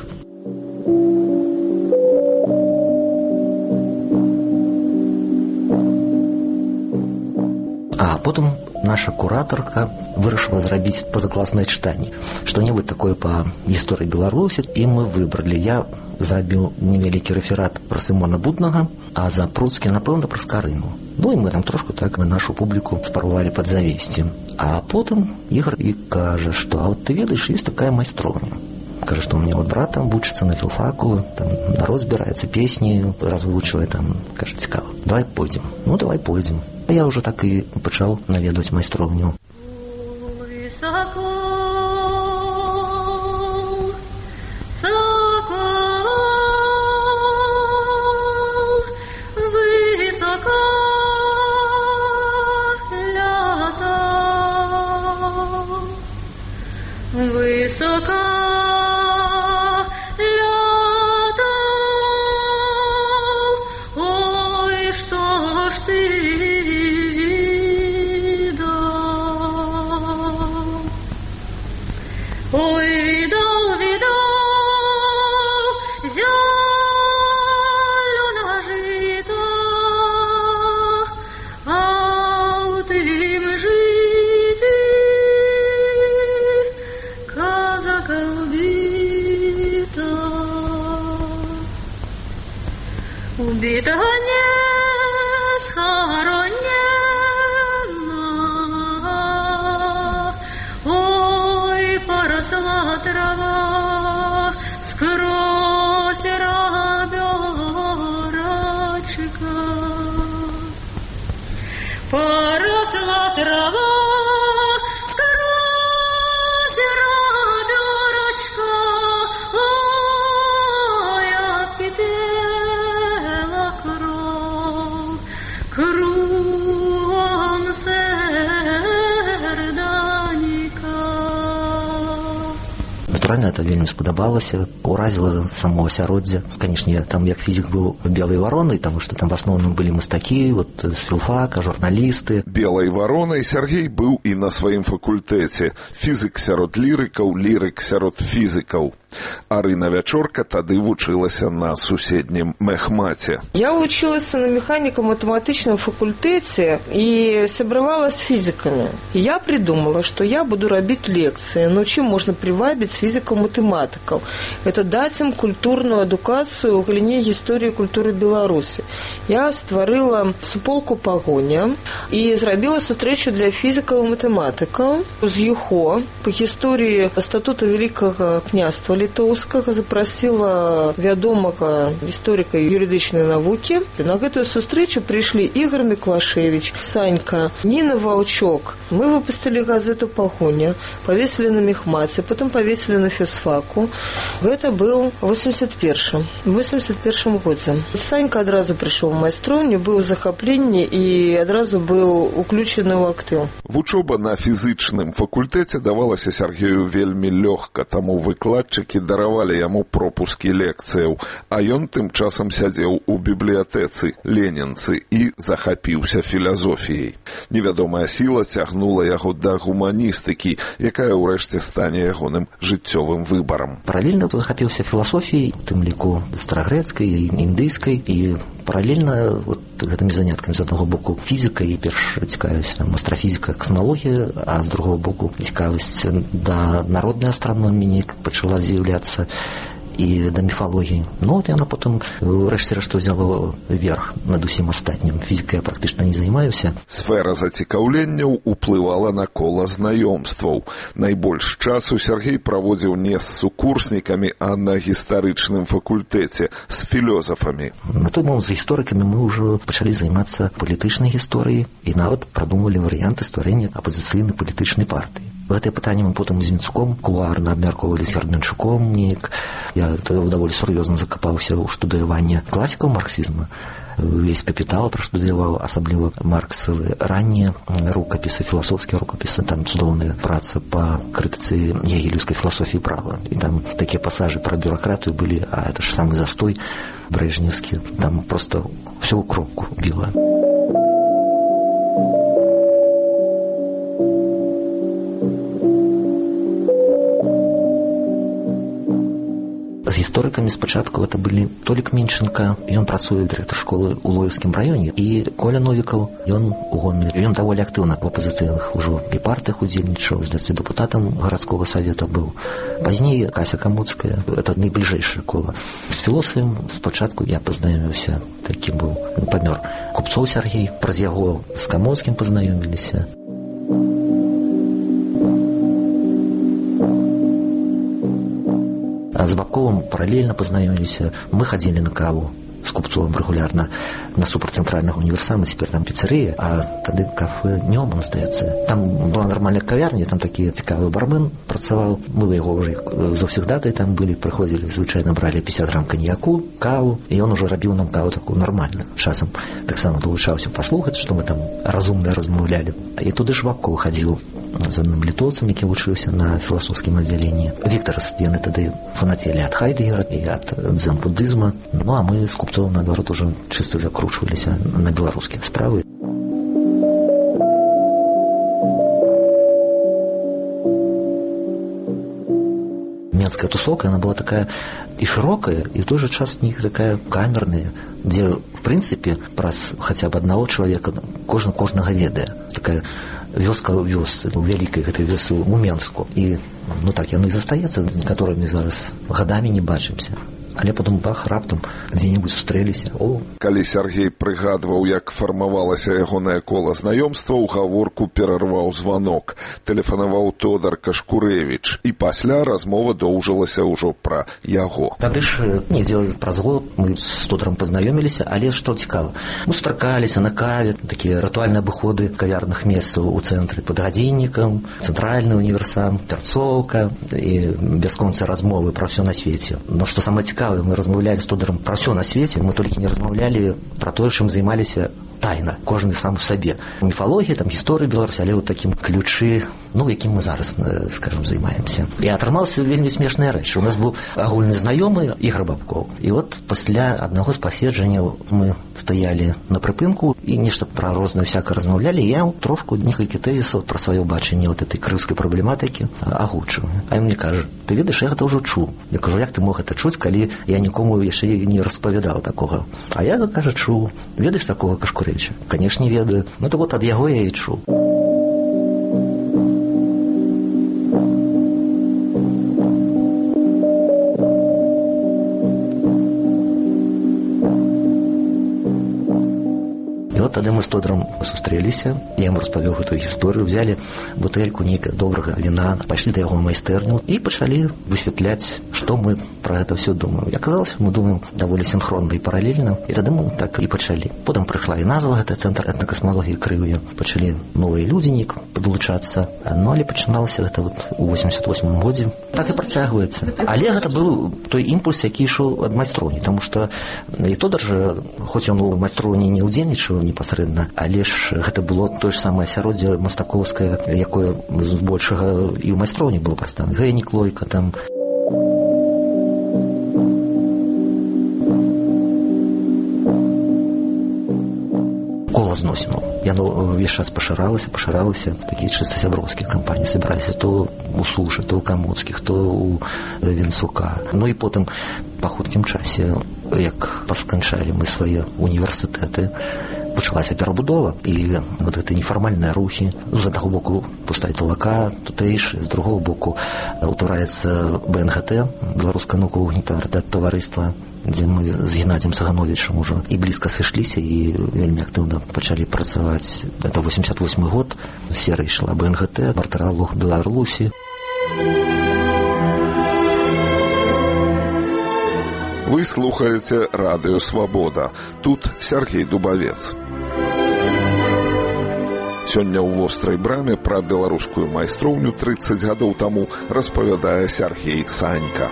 А потым наша куратарка вырашыла зрабіць пазакласнае чытанне. Што-небудзь такое па гісторыі Беларусі, і мы выбралі. Я зрабіў невялікі рэферат пра Сымона Буднага, а Запруцкі, напэўна, пра Скарыну. Ну і мы там трошку так мы нашу публіку спрабавалі падзавесці. А потым Ігор і кажа, што а вот ты ведаеш, ёсць такая майстроўня. Кажа, што у меня вот брат там вучыцца на філфаку, там народ збіраецца, песні развучвае, там, кажа, цікава. Давай пойдзем. Ну, давай пойдзем. А я ўжо так і пачаў наведваць майстроўню. Высоко убитого не схоронено. Ой, поросла трава сквозь раберочка. Поросла трава сквозь раберочка. Ой, обкипела кровь кругом серденька. Натуральна, это вельмі спадабалася, уразіла самого асяроддзя. Конечно, я там як фізік быў белай варонай, таму што там в асноўным былі мастакі, вот з філфака, журналісты. Белай варонай Сергей быў і на сваім факультэце. Фізік сярод лірыкаў, лірык сярод фізікаў. Арына Вячорка тады вучылася на суседнім мэхмаце. Я вучылася на механіка-матэматычным факультэце і сябравала з фізікамі. Я придумала, што я буду рабіць лекцыі, ну чым можна прывабіць фізікаў-матэматыкаў. Это даць ім культурную адукацыю ў галіне гісторыі культуры Беларусі. Я стварыла суполку «Пагоня» і зрабіла сустрэчу для фізікаў-матэматыкаў з ЮХО па гісторыі статута Вялікага княства літоўскага, запрасіла вядомага гісторыка юрыдычнай навукі. На гэтую сустрэчу прыйшлі Ігор Міклашевіч, Санька, Ніна Ваўчок. Мы выпустили газету «Пагоня», повесили на мехмаце, потом повесили на фізфаку. Гэта быў восемьдесят першым. В восемьдесят першым годзе. Санька адразу прыйшоў у майстроўню, быў у захапленні і адразу быў уключены ў актыў. Вучоба на фізычным факультэце давалася Сергею вельмі лёгка, таму выкладчыкі даравалі яму пропускі лекцыяў, а ён тым часам сядзеў у бібліятэцы Ленінцы і захапіўся філазофіяй. Невядомая сіла цягнула яго да гуманістыкі, якая ўрэшце стане ягоным жыццёвым выбарам. Паралельна захапіўся філасофіяй, у тым ліку старагрэцкай і індыйскай, і паралельна вот гэтымі заняткамі з аднаго боку фізіка, і перш цікавіўся там астрафізіка, касмалогія, а з другого боку цікавасць да народнай астраноміі пачала з'яўляцца і да міфалогіі. Ну, от яна потым ўрэшце рэшт ўзяла верх над усім астатнім. Фізікай я практычна не займаюся. Сфера зацікаўленняў уплывала на кола знаёмстваў. Найбольш часу Сергей праводзіў не з сукурснікамі, а на гістарычным факультэце, з філёзафамі. На той момент з гісторыкамі мы ўжо пачалі займацца палітычнай гісторыяй і нават прадумвалі варыянты стварэння апазіцыйнай палітычнай партыі. Гэтае пытанне мы потым з Мінцуком кулуарна абмяркоўвалі з Герменчуком неяк. Я даволі сур'ёзна закапаўся ў штудыяванне класікаў марксізму. Увесь капітал праштудыяваў, асабліва марксавы раннія рукапісы, філасофскія рукапісы, там цудоўная праца па крытыцы гегелеўскай філасофіі права. І там такія пасажы пра бюракратыю былі, а это ж самы застой брэжневскі. Там просто ўсё ў кропку біла. З гісторыкамі спачатку гэта былі Толік Мінченка, ён працуе дырэктар школы ў Лоевскім раёне, і Коля Новікаў, ён у Гомелі. Ён даволі актыўна ў апазіцыйных ужо і партыях удзельнічаў, здаецца, дэпутатам гарадскога савета быў. Пазней Кася Камуцкая, это найбліжэйшае кола. З філосафам спачатку я пазнаёміўся, такі быў, памёр Купцоў Сергей, праз яго з Камуцкім пазнаёміліся. А з Бабковым паралельна пазнаёміліся. Мы хадзілі на каву з Купцовым рэгулярна насупраць цэнтральнага універсама, цяпер там піцэрыя, а тады кафе Нёман, здаецца. Там была нармальная кавярня, там такі цікавы бармен працаваў. Мы яго ўжо заўсягдатай там былі, прыходзілі, звычайна бралі пятьдесят грамм каньяку, каву, і ён ужо рабіў нам каву такую нармальную. Часам таксама далучаўся паслухаць, што мы там разумна размаўлялі. І туды ж Бабков хадзіў з адным літоўцам, які вучыўся на філасофскім аддзяленні. Віктарас, яны тады фанацелі ад Хайдегера і ад дзен-будызма. Ну, а мы з Купцовым, наадварот, ужо чыста закручваліся на беларускія справы. Менская тусовка, она была такая и широкая, и в той же час не такая камерная, где, в принципе, праз хотя бы одного человека кожна кожнага ведае. Такая вёска ў вёсцы, ну, вялікай гэтай вёсы ў Менску. І, ну так, яно і застаецца, з некаторымі зараз гадамі не бачымся. Але потым бах, раптам дзе-небудзь сустрэліся. О. Калі Сергей прыгадваў, як фармавалася ягонае кола знаёмстваў, гаворку перарваў званок. Тэлефанаваў Тодар Кашкурэвіч, і пасля размова доўжылася ўжо пра яго. Тады ж недзе праз год мы з Тодарам пазнаёміліся, але што цікава, мы сустракаліся на каве, такія рытуальныя абыходы кавярных месцаў у цэнтры пад гадзіннікам, цэнтральны універсам, Пярцоўка і бясконцыя размовы пра ўсё на свеце. Но што самае цікавае, мы размаўлялі з Тодарам пра ўсё на свеце, мы толькі не размаўлялі пра тое, чым займаліся тайна, кожны сам у сабе. Міфалогія, там, гісторыя Беларусі, але ў такім ключы, ну, якім мы зараз, скажем, займаемся. І атрымалася вельмі смешная рэч. У нас быў агульны знаёмы Ігор Бабкоў. І от пасля аднаго з паседжанняў мы стаялі на прыпынку і нешта пра рознае всякае размаўлялі, і я трошку некалькі тэзісаў пра сваё бачанне вот этой крымскай праблематыкі агучыў. А ён мне кажа: ты ведаеш, я гэта ўжо чуў. Я кажу: як ты мог гэта чуць, калі я нікому яшчэ не распавядаў такога? А я, кажа, чуў. Ведаеш такога Кашкурэвіча? Канешне, ведаю. Ну, то вот ад яго я і чуў. Тады мы з Тодаром сустрэліся, я яму распавёў гэтую гісторыю, взялі бутэльку нейкага добрага віна, пайшлі да яго майстэрню і пачалі высвятляць, што мы пра гэта ўсё думаем. І аказалася, мы думаем даволі сінхронна і паралельна, і тады мы так і пачалі. Потым прыйшла і назва, гэта Цэнтр этнакасмалогіі Крывыя, пачалі новыя людзі нейк падлучацца, ну, але пачыналася гэта вот у восемьдесят восьмым годзе. Так і працягваецца. Але гэта быў той імпульс, які ішоў ад майстроўні, таму што і Тодар жа, хоць ён у майстроўні не ўдзельнічаў непасрэдна, але ж гэта было тое ж самае асяроддзе мастакоўскае, якое збольшага і ў майстроўні было пастаўлена. Гэнік Лойка там. Кола зносіну. Яно ўвесь час пашыралася, пашыралася. Такія чыста сяброўскія кампаніі сабраліся то ў Сушы, то ў Камоцкіх, то ў Венцука. Ну і потым па хуткім часе, як пасканчалі мы свае універсітэты, пачалася перабудова, і вот гэта нефармальныя рухі. Ну, з аднаго боку пустая талака, тутэйшы, з другого боку утвараецца бэ эн гэ тэ, Беларускае навуковае гуманітарнае таварыства, дзе мы з Геннадзем Сагановічам ужо і блізка сышліся, і вельмі актыўна пачалі працаваць. Это восемьдесят восьмы год, серыя ішла бэ эн гэ тэ, партэрал рух Беларусі. Вы слухаеце Радыё Свабода. Тут Сергей Дубавец. Сёння ў вострай браме пра беларускую майстроўню трыццаць гадоў таму распавядае Сергей Санька.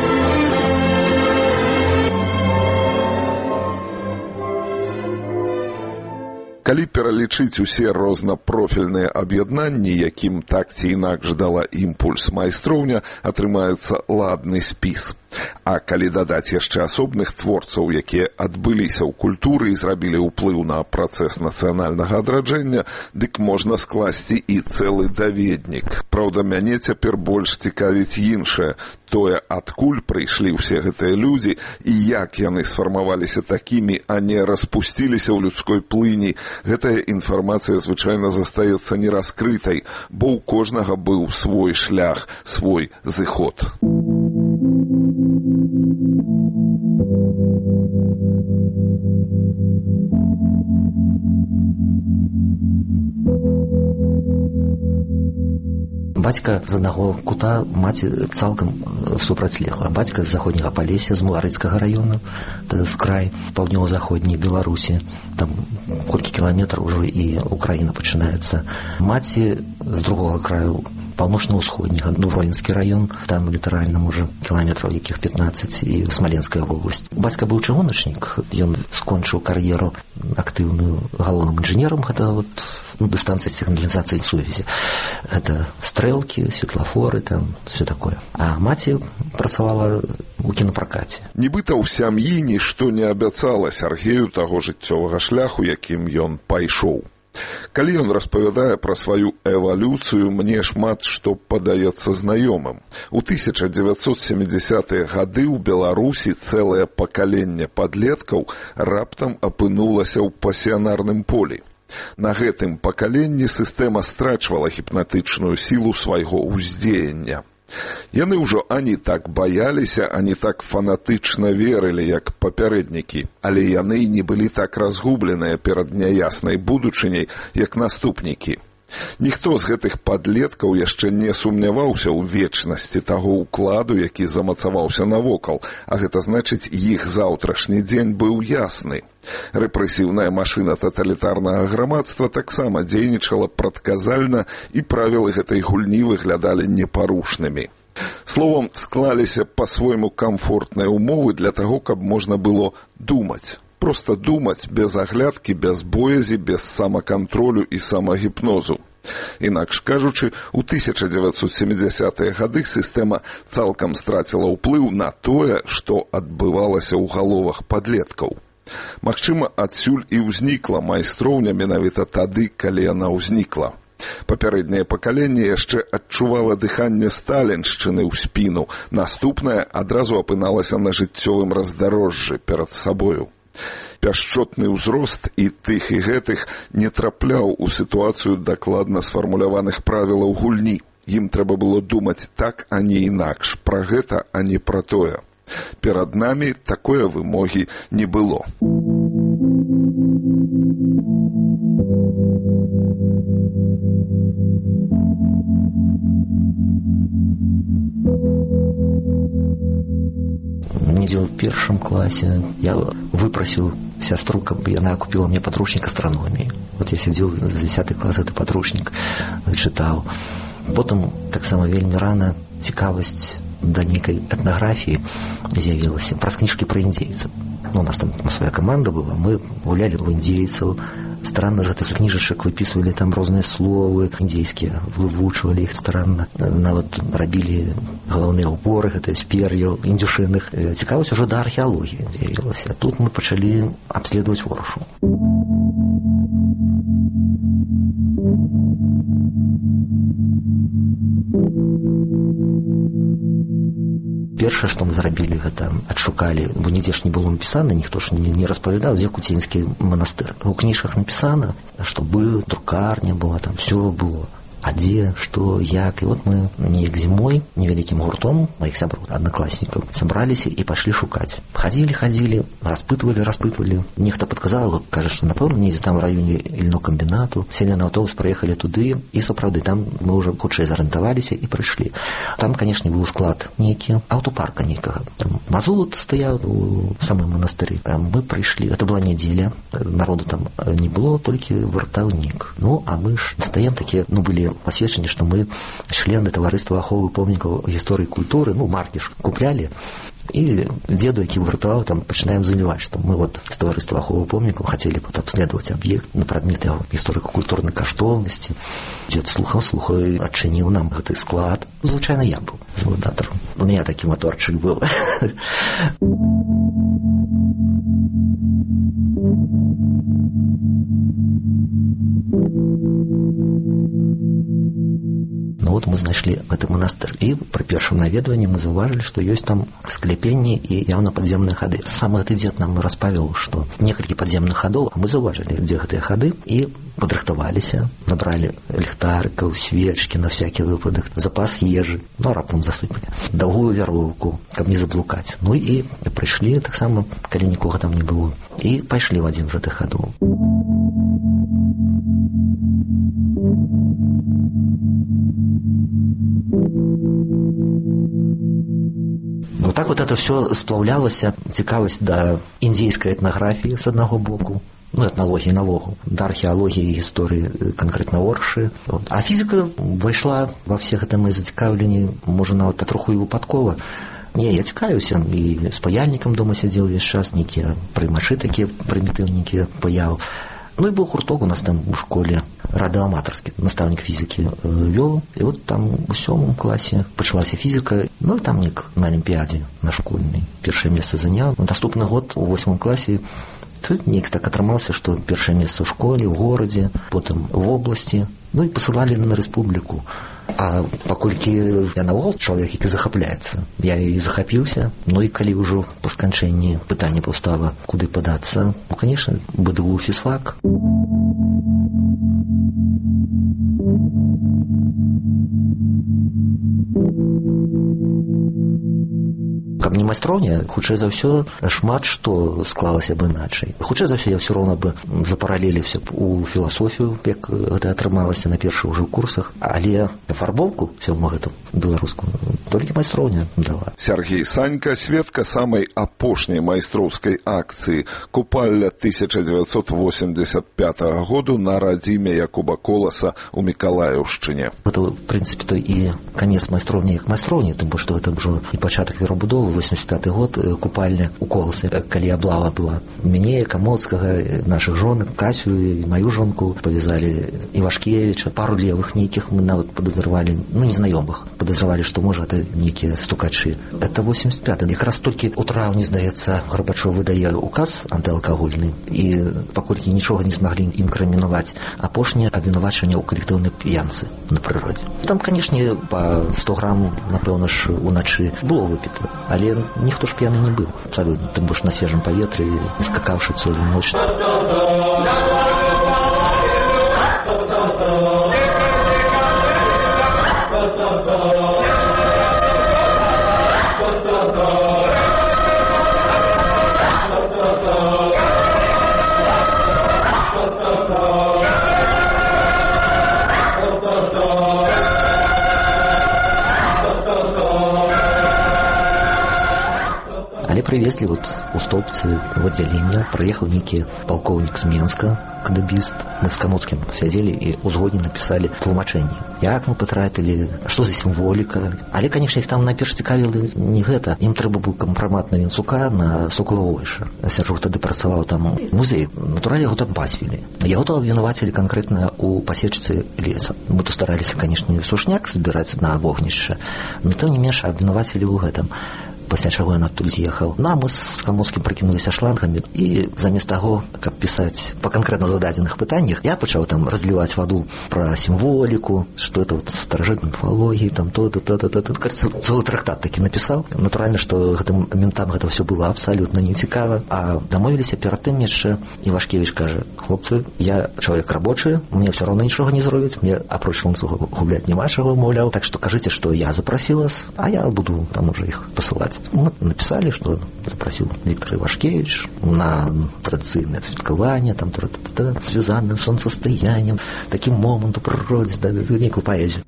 Калі пералічыць усе рознапрофільныя аб'яднанні, якім так ці інакш дала імпульс майстроўня, атрымаецца ладны спіс. А калі дадаць яшчэ асобных творцаў, якія адбыліся ў культуры і зрабілі ўплыў на працэс нацыянальнага адраджэння, дык можна скласці і цэлы даведнік. Праўда, мяне цяпер больш цікавіць іншае. Тое, адкуль прыйшлі ўсе гэтыя людзі і як яны сфармаваліся такімі, а не распусціліся ў людской плыні. Гэтая інфармацыя звычайна застаецца нераскрытай, бо ў кожнага быў свой шлях, свой зыход. Бацька з аднаго кута, маці цалкам супрацьлегла. Бацька з заходняга Палесся, з Маларыцкага раёна, з край паўднёва-заходняй Беларусі. Там колькі кіламетраў ужо і Украіна пачынаецца. Маці з другога краю, паўночна-ўсходняга, Дубровінскі раён, там літаральна можа кіламетраў якіх пятнаццаць, і Смаленская вобласць. Бацька быў чыгуначнік, ён скончыў кар'еру актыўную галоўным інжынерам, гэта вот ну, дистанция сигнализации и сувязі. Это стрелки, светлофоры, там, все такое. А маці працавала у кінапракаце. Нібыта ў сям'і нішто не абяцала Сергею таго жыццёвага шляху, якім ён пайшоў. Калі ён распавядае пра сваю эвалюцыю, мне шмат што падаецца знаёмым. У тысяча дзевяцьсот сямідзясятыя гады ў Беларусі цэлае пакаленне падлеткаў раптам апынулася ў пасіянарным полі. На гэтым пакаленні сістэма страчвала гіпнатычную сілу свайго ўздзеяння. Яны ўжо ані так баяліся, ані так фанатычна верылі, як папярэднікі, але яны не былі так разгубленыя перад няяснай будучыняй, як наступнікі. Ніхто з гэтых падлеткаў яшчэ не сумняваўся ў вечнасці таго ўкладу, які замацаваўся навокал, а гэта значыць, іх заўтрашні дзень быў ясны. Рэпрэсіўная машына таталітарнага грамадства таксама дзейнічала прадказальна, і правілы гэтай гульні выглядалі непарушнымі. Словам, склаліся па-свойму камфортныя ўмовы для таго, каб можна было думаць. Проста думаць без аглядкі, без боязі, без самакантролю і самагіпнозу. Інакш кажучы, у тысяча дзевяцьсот сямідзясятыя гады сістэма цалкам страціла ўплыў на тое, што адбывалася ў галовах падлеткаў. Магчыма, адсюль і ўзнікла майстроўня менавіта тады, калі яна ўзнікла. Папярэдняе пакаленне яшчэ адчувала дыханне сталіншчыны ў спіну, наступнае адразу апыналася на жыццёвым раздарожжы перад сабою. Пяшчотны ўзрост і тых і гэтых не трапляў у сітуацыю дакладна сфармуляваных правілаў гульні. Ім трэба было думаць так, а не інакш, пра гэта, а не пра тое. Перад намі такое вымогі не было. Недзе ў першым класе я выпрасіў сястру, каб яна купіла мне падручнік астраноміі. Вот я сядзеў з дзесяты клас, гэты падручнік чытаў. Потым таксама вельмі рана цікавасць да нейкай этнаграфіі з'явілася праз кніжкі пра індзейцаў. Ну, у нас там свая каманда была, мы гулялі ў індзейцаў. Странно, з гэтых кніжачак выпісвалі там розныя словы індзейскія, вывучвалі іх странна, нават рабілі галаўныя ўборы, гэтыя з пер'яў індзюшыных. Цікавасць ужо да археалогіі з'явілася. Тут мы пачалі абследаваць ворашу. Першае, што мы зрабілі, гэта адшукалі, бо нідзе ж не было напісана, ніхто ж не, не распавядаў, дзе Куценьскі манастыр. У кніжках напісана, што быў, друкарня была, там все было. А дзе, што, як. І вот мы неяк зімой невялікім гуртом маіх сяброў, аднакласнікаў, сабраліся і пайшлі шукаць. Хадзілі, хадзілі, распытвалі, распытвалі. Нехта падказаў, кажа, што напэўна недзе там у раёне ільнокамбінату. Селі на аўтобус, прыехалі туды, і сапраўды там мы ўжо хутчэй зарыентаваліся і прыйшлі. Там, канешне, быў склад нейкі аўтапарка нейкага. Там мазут стаяў у самым манастыры. Там мы прыйшлі. Это была нядзеля. Народу там не было, толькі вартаўнік. Ну, а мы ж стаем такія, ну, былі посведчанне, што мы члены таварыства аховы помнікаў гісторыі культуры, ну, маркі ж куплялі, і дзеду, які вартаваў, там пачынаем заліваць, што мы вот з таварыства аховы помнікаў хацелі б абследаваць аб'ект на прадмет яго гісторыка-культурнай каштоўнасці. Дзед слухаў, слухаў, адчыніў нам гэты склад. Звычайна я быў завадатарам. У мяне такі маторчык быў. Ну вот мы знайшлі гэты манастыр, і пры першым наведванні мы заўважылі, што ёсць там скляпенні і яўна падземныя хады. Сам гэты дзед нам распавіў, што некалькі падземных хадоў, а мы заўважылі, дзе гэтыя хады, і падрыхтаваліся, набралі ліхтарыкаў, свечкі на всякі выпадак, запас ежы, ну раптам засыпалі, даўгую вяроўку, каб не заблукаць. Ну і прыйшлі таксама, калі нікога там не было, і пайшлі ў адзін з гэтых хадоў. Вот так вот это все сплавлялася, цікавасць да індзейскай этнаграфіі з аднаго боку, ну, этналогіі навогул, да археалогіі і гісторыі канкрэтна Оршы. Вот. А фізіка увайшла ва все гэта мои зацікаўленні, можа, нават патроху і выпадкова. Не, я цікавіўся, і з паяльнікам дома сядзеў увесь час, нейкія прымачы такія прымітыўнікі паяў. Ну і быў гурток у нас там у школе радыоаматарскі, настаўнік фізікі вёў, і вот там у сёмым класе пачалася фізіка, ну і там нек на алімпіядзе на школьнай першае месца заняў. Наступны год у восьмым класе тут нек так атрымалася, што першае месца ў школе, ў горадзе, потым в обласці, ну і пасылалі на рэспубліку. А паколькі я навогул чалавек, які захапляецца, я і захапіўся. Ну і калі ўжо па сканчэнні пытанне паўстала, куды падацца, ну, канешне, БДУ, фізфак. майстроўня, хутчэй за ўсё, шмат што склалася б іначай. Хутчэй за ўсё, я ўсё роўна бы запаралеліўся б у філасофію, як гэта атрымалася на першых ужо курсах, але афарбоўку всему гэтаму беларускую толькі майстроўня дала. Сергей Санька, сведка самай апошняй майстроўскай акцыі купальля тысяча девятьсот восемьдесят пятого году на радзіме Якуба Коласа ў Мікалаеўшчыне. Гэта, в прынцыпе, то і канец майстроўні як майстроўні, тому што гэта ўжо і пачатак перабудовы, восемьдесят пятый год, купальня у Коласа, калі аблава была. Мяне, Камоцкага, нашых жонак, Касю і маю жонку павязалі, Івашкевіча, пару левых нейкіх мы нават падазравалі, ну, незнаёмых, падазравалі, што, можа, это нейкія стукачы. Это восемьдесят пятый. Якраз толькі у траўні, здаецца, Гарбачов выдае указ антыалкагольны, і паколькі нічога не змаглі інкрымінаваць апошняе абвінавачанне ў калектыўнай п'янцы на прыродзе. Там, канешне, па сто грам, напэўна ж, уначы было выпіта, але ніхто ж п'яны не быў. Абсалютна, тым больш на свежым паветры, скакаўшы цэлую ноч. Але прывезлі вот у стопцы в аддзяленне, прыехаў нейкі палкоўнік з Менска, кадабіст. Мы з Камоцкім сядзелі і узгодні напісалі тлумачэнне. Як мы патрапілі, што за сімволіка. Але, канешне, іх там найперш цікавіла не гэта. Ім трэба быў кампрамат на Вінцука на Сокалавойша. Сяржук тады працаваў там музей. Натуральна, яго там пасвілі. Яго то абвінавацілі канкрэтна ў пасечцы леса. Мы то стараліся, канешне, сушняк збіраць на вогнішча, но тым не менш абвінавацілі ў гэтым. Пасля чаго ён адтуль з'ехаў. Ну, а мы з Камоцкім прыкінуліся шлангамі, і замест таго, каб пісаць па канкрэтна зададзеных пытаннях, я пачаў там разліваць ваду пра сімволіку, што это вот старажытнай міфалогіі, там то-то, то-то, то-то. Цэлы трактат такі напісаў. Натуральна, што гэтым ментам гэта ўсё было абсалютна нецікава. А дамовіліся перад тым яшчэ. Івашкевіч кажа: хлопцы, я чалавек рабочы, мне ўсё роўна нічога не зробіць, мне апроч ланцуга губляць няма чаго, маўляў, так што кажыце, што я запрасіў вас, а я буду там уже іх пасылаць. Мы написали, что запросил Виктор Ивашкевич на традиционное святкование, там, связанное с солнцестоянием, таким моментом природы, да, некую поэзию.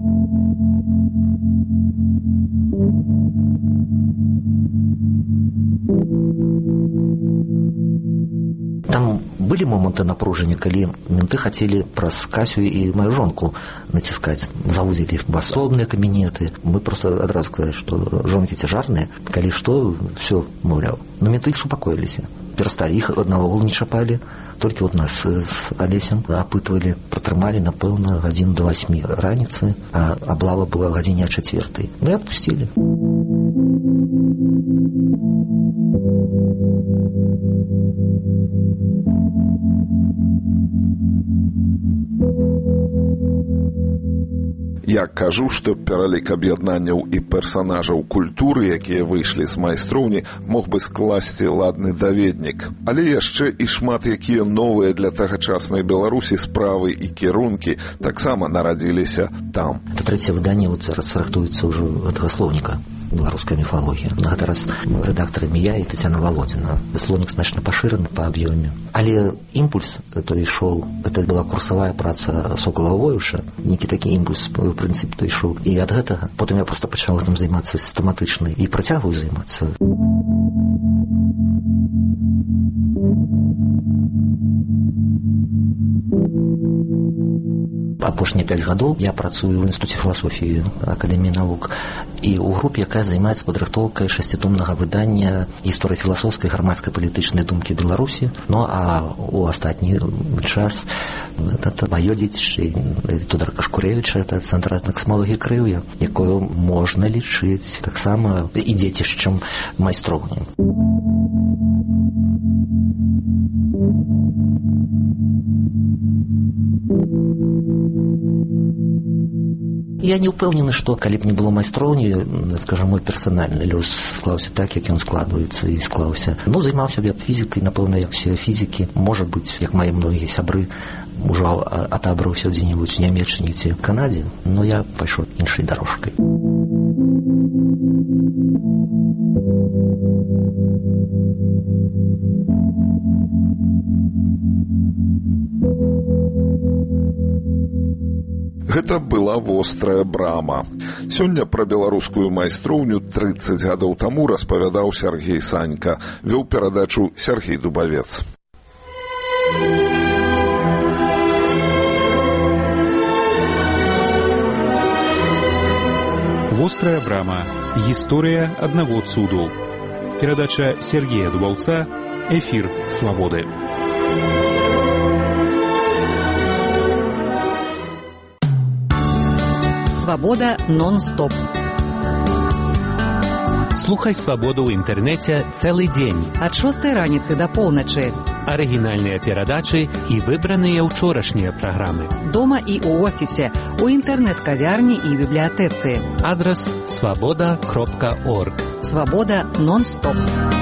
Там былі моманты напружання, калі менты хацелі праз Касю і маю жонку націскаць. Завозілі іх в асобныя кабінеты. Мы проста адразу сказалі, што жонкі цяжарныя, калі што, все, маўляў. Но менты супакоіліся. Перасталі, іх аднаго не чапалі. Толькі вот нас з Алесем апытвалі, пратрымалі, напэўна, гадзін да васьмі раніцы, а аблава была гадзіне а чацвёртай. Ну і адпусцілі. Я кажу, што пералік аб'яднанняў і персанажаў культуры, якія выйшлі з майстроўні, мог бы скласці ладны даведнік. Але яшчэ і шмат якія новыя для тагачаснай Беларусі справы і кірункі таксама нарадзіліся там. Это трэцяе выданне, вот зараз рыхтуецца ўжо гэтага слоўніка. Беларуская міфалогія. На гэты раз рэдактарамі я і Тацяна Володзіна. Слоўнік значна пашыраны па аб'ёме. Але імпульс то ішоў, это была курсавая праца Сокалавойша, нейкі такі імпульс, у прынцыпе, то ішоў. І ад гэтага потым я проста пачаў гэтым займацца сістэматычна і працягваю займацца. Апошнія пяць гадоў я працую ў інстытуце філасофіі Акадэміі навук і ў групе, якая займаецца падрыхтоўкай шасцітомнага выдання гісторыі філасофскай грамадскай палітычнай думкі Беларусі. Ну а у астатні час это маё дзецішча Тодора Кашкуревіча, это цэнтр этнаксмологіі крыўя, якое можна лічыць таксама і дзецішчам майстроўні. Я не ўпэўнены, што калі б не было майстроўні, скажам, мой персанальны лёс склаўся так, як ён складваецца і склаўся. Ну, займаўся б я фізікай, напэўна, як все фізікі. Можа быць, як мае многія сябры, ужо атабраўся дзе-небудзь у Нямеччыне ці Канадзе, но я пайшоў іншай дарожкай. Гэта была вострая брама. Сёння пра беларускую майстроўню трыццаць гадоў таму распавядаў Сергей Санька. Вёў перадачу Сергей Дубавец. Вострая брама. Гісторыя аднаго цуду. Перадача Сергея Дубаўца. Эфір свабоды. Свабода нон-стоп. Слухай свабоду ў інтэрнэце цэлы дзень. Ад шостай раніцы да поўначы. Арыгінальныя перадачы і выбраныя ўчорашнія праграмы. Дома і ў офісе, у інтэрнэт-кавярні і бібліятэцы. Адрас свабода кропка орг. Свабода нон-стоп.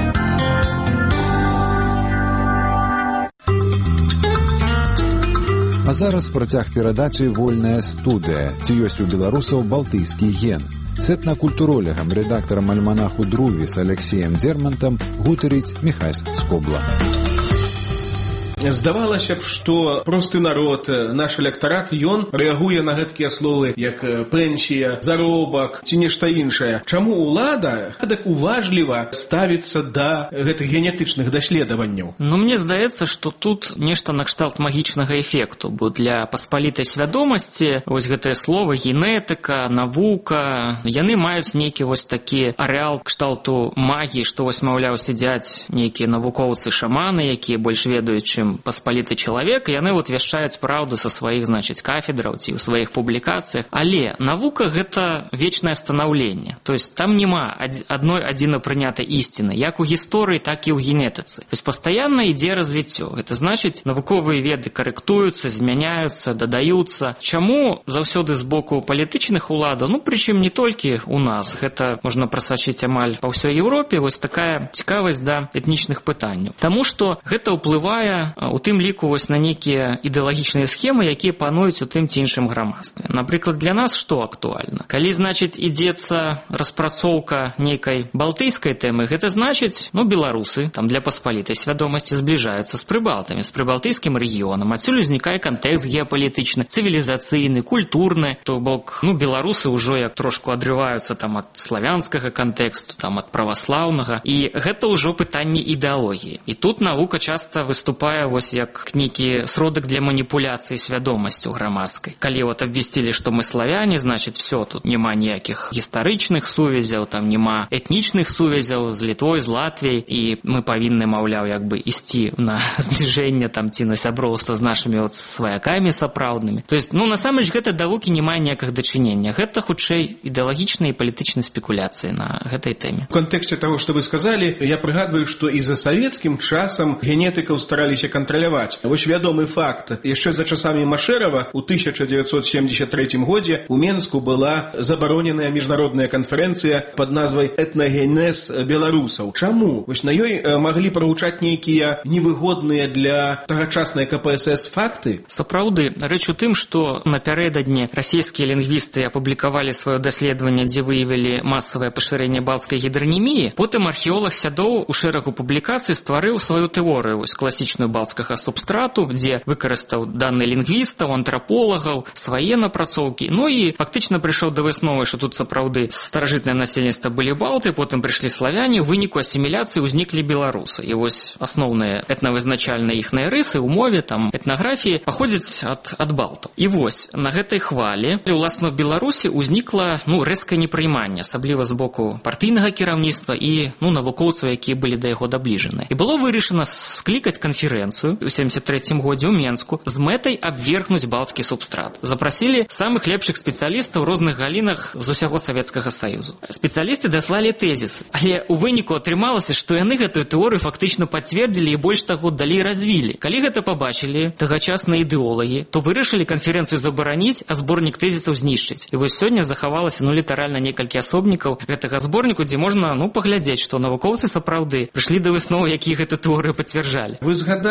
А зараз працяг перадачы «Вольная студыя». Ці ёсць у беларусаў балтыйскі ген? З этнакультуролегам, рэдактарам альманаху «Друві» з Алексеем Дзермантам гутарыць Міхась Скобла. Здавалася б, што просты народ, наш электарат, ён рэагуе на гэткія словы, як пенсія, заробак ці нешта іншае. Чаму ўлада так уважліва ставіцца да гэтых генетычных даследаванняў? Ну, мне здаецца, што тут нешта накшталт магічнага эфекту, бо для паспалітай свядомасці вось гэтыя словы генетыка, навука, яны маюць нейкі вось такі арэал кшталту магіі, што вось, маўляў, сядзяць нейкія навукоўцы-шаманы, якія больш ведаюць, чым паспаліты чалавек, і яны вот вяшчаюць праўду са сваіх, значыць, кафедраў ці ў сваіх публікацыях. Але навука — гэта вечнае станаўленне. То есть там няма адной адзіна прынятай ісціны, як у гісторыі, так і ў генетыцы. То есть пастаянна ідзе развіццё. Гэта значыць, навуковыя веды карэктуюцца, змяняюцца, дадаюцца. Чаму заўсёды з боку палітычных уладаў? Ну, прычым не толькі ў нас. Гэта можна прасачыць амаль па ўсёй Еўропе. Вось такая цікавасць да этнічных пытанняў. Таму што гэта ўплывае у тым ліку вось на нейкія ідэалагічныя схемы, якія пануюць у тым ці іншым грамадстве. Напрыклад, для нас што актуальна? Калі, значыць, ідзецца распрацоўка нейкай балтыйскай тэмы, гэта значыць, ну, беларусы там для паспалітай свядомасці збліжаюцца з прыбалтамі, з прыбалтыйскім рэгіёнам. Адсюль узнікае кантэкст геапалітычны, цывілізацыйны, культурны. То бок, ну, беларусы ўжо як трошку адрываюцца там ад славянскага кантэксту, там ад праваслаўнага. І гэта ўжо пытанне ідэалогіі. І тут навука часта выступае вось як нейкі сродак для маніпуляцыі свядомасцю грамадскай. Калі вот абвесцілі, што мы славяне, значыць, все, тут няма ніякіх гістарычных сувязяў, там няма этнічных сувязяў з Літвой, з Латвіяй, і мы павінны, маўляў, як бы ісці на збліжэнне там ці на сяброўства з нашымі вот сваякамі сапраўднымі. То есть, ну, насамрэч гэта давукі не мае ніякага дачынення. Гэта хутчэй ідэалагічныя і палітычныя спекуляцыі на гэтай тэме. У кантэксце таго, што вы сказалі, я прыгадваю, што і за савецкім часам генетыкаў стараліся кантраляваць. Вось вядомы факт. Яшчэ за часамі Машэрава ў тысяча дзевяцьсот семьдесят третьем годзе у Менску была забароненая міжнародная канферэнцыя пад назвай «Этнагенез беларусаў». Чаму? Вось на ёй маглі прагучаць нейкія невыгодныя для тагачаснай ка пэ эс эс факты? Сапраўды, рэч у тым, што напярэдадні расійскія лінгвісты апублікавалі сваё даследаванне, дзе выявілі масавае пашырэнне балцкай гідранеміі. Потым археолог Сядоў у шэрагу публікацый стварыў сваю тэорыю, вось класічную балцкага субстрату, дзе выкарыстаў даныя лінгвістаў, антраполагаў, свае напрацоўкі. Ну і фактычна прыйшоў да высновы, што тут сапраўды старажытнае насельніцтва былі балты, потым прыйшлі славяне, у выніку асіміляцыі ўзніклі беларусы. І вось асноўныя этнавызначальныя іхныя рысы ў мове, там этнаграфіі паходзяць ад, ад балтаў. І вось на гэтай хвалі уласна ў Беларусі ўзнікла, ну, рэзкае непрыйманне, асабліва з боку партыйнага кіраўніцтва і, ну, навукоўцаў, якія былі да яго дабліжаны. І было вырашана склікаць канферэнцыю ў семьдесят третьем годзе ў Менску з мэтай абвергнуць балцкі субстрат. Запрасілі самых лепшых спецыялістаў у розных галінах з усяго Савецкага Саюзу. Спецыялісты даслалі тэзісы, але ў выніку атрымалася, што яны гэтую тэорыю фактычна пацвердзілі і больш таго далей развілі. Калі гэта пабачылі тагачасныя ідэолагі, то вырашылі канферэнцыю забараніць, а зборнік тэзісаў знішчыць. І вось сёння захавалася, ну, літаральна некалькі асобнікаў гэтага зборніку, дзе можна, ну, паглядзець, што навукоўцы сапраўды прыйшлі да высновы, якія гэту тэорыю пацвярджалі. Вы згадалі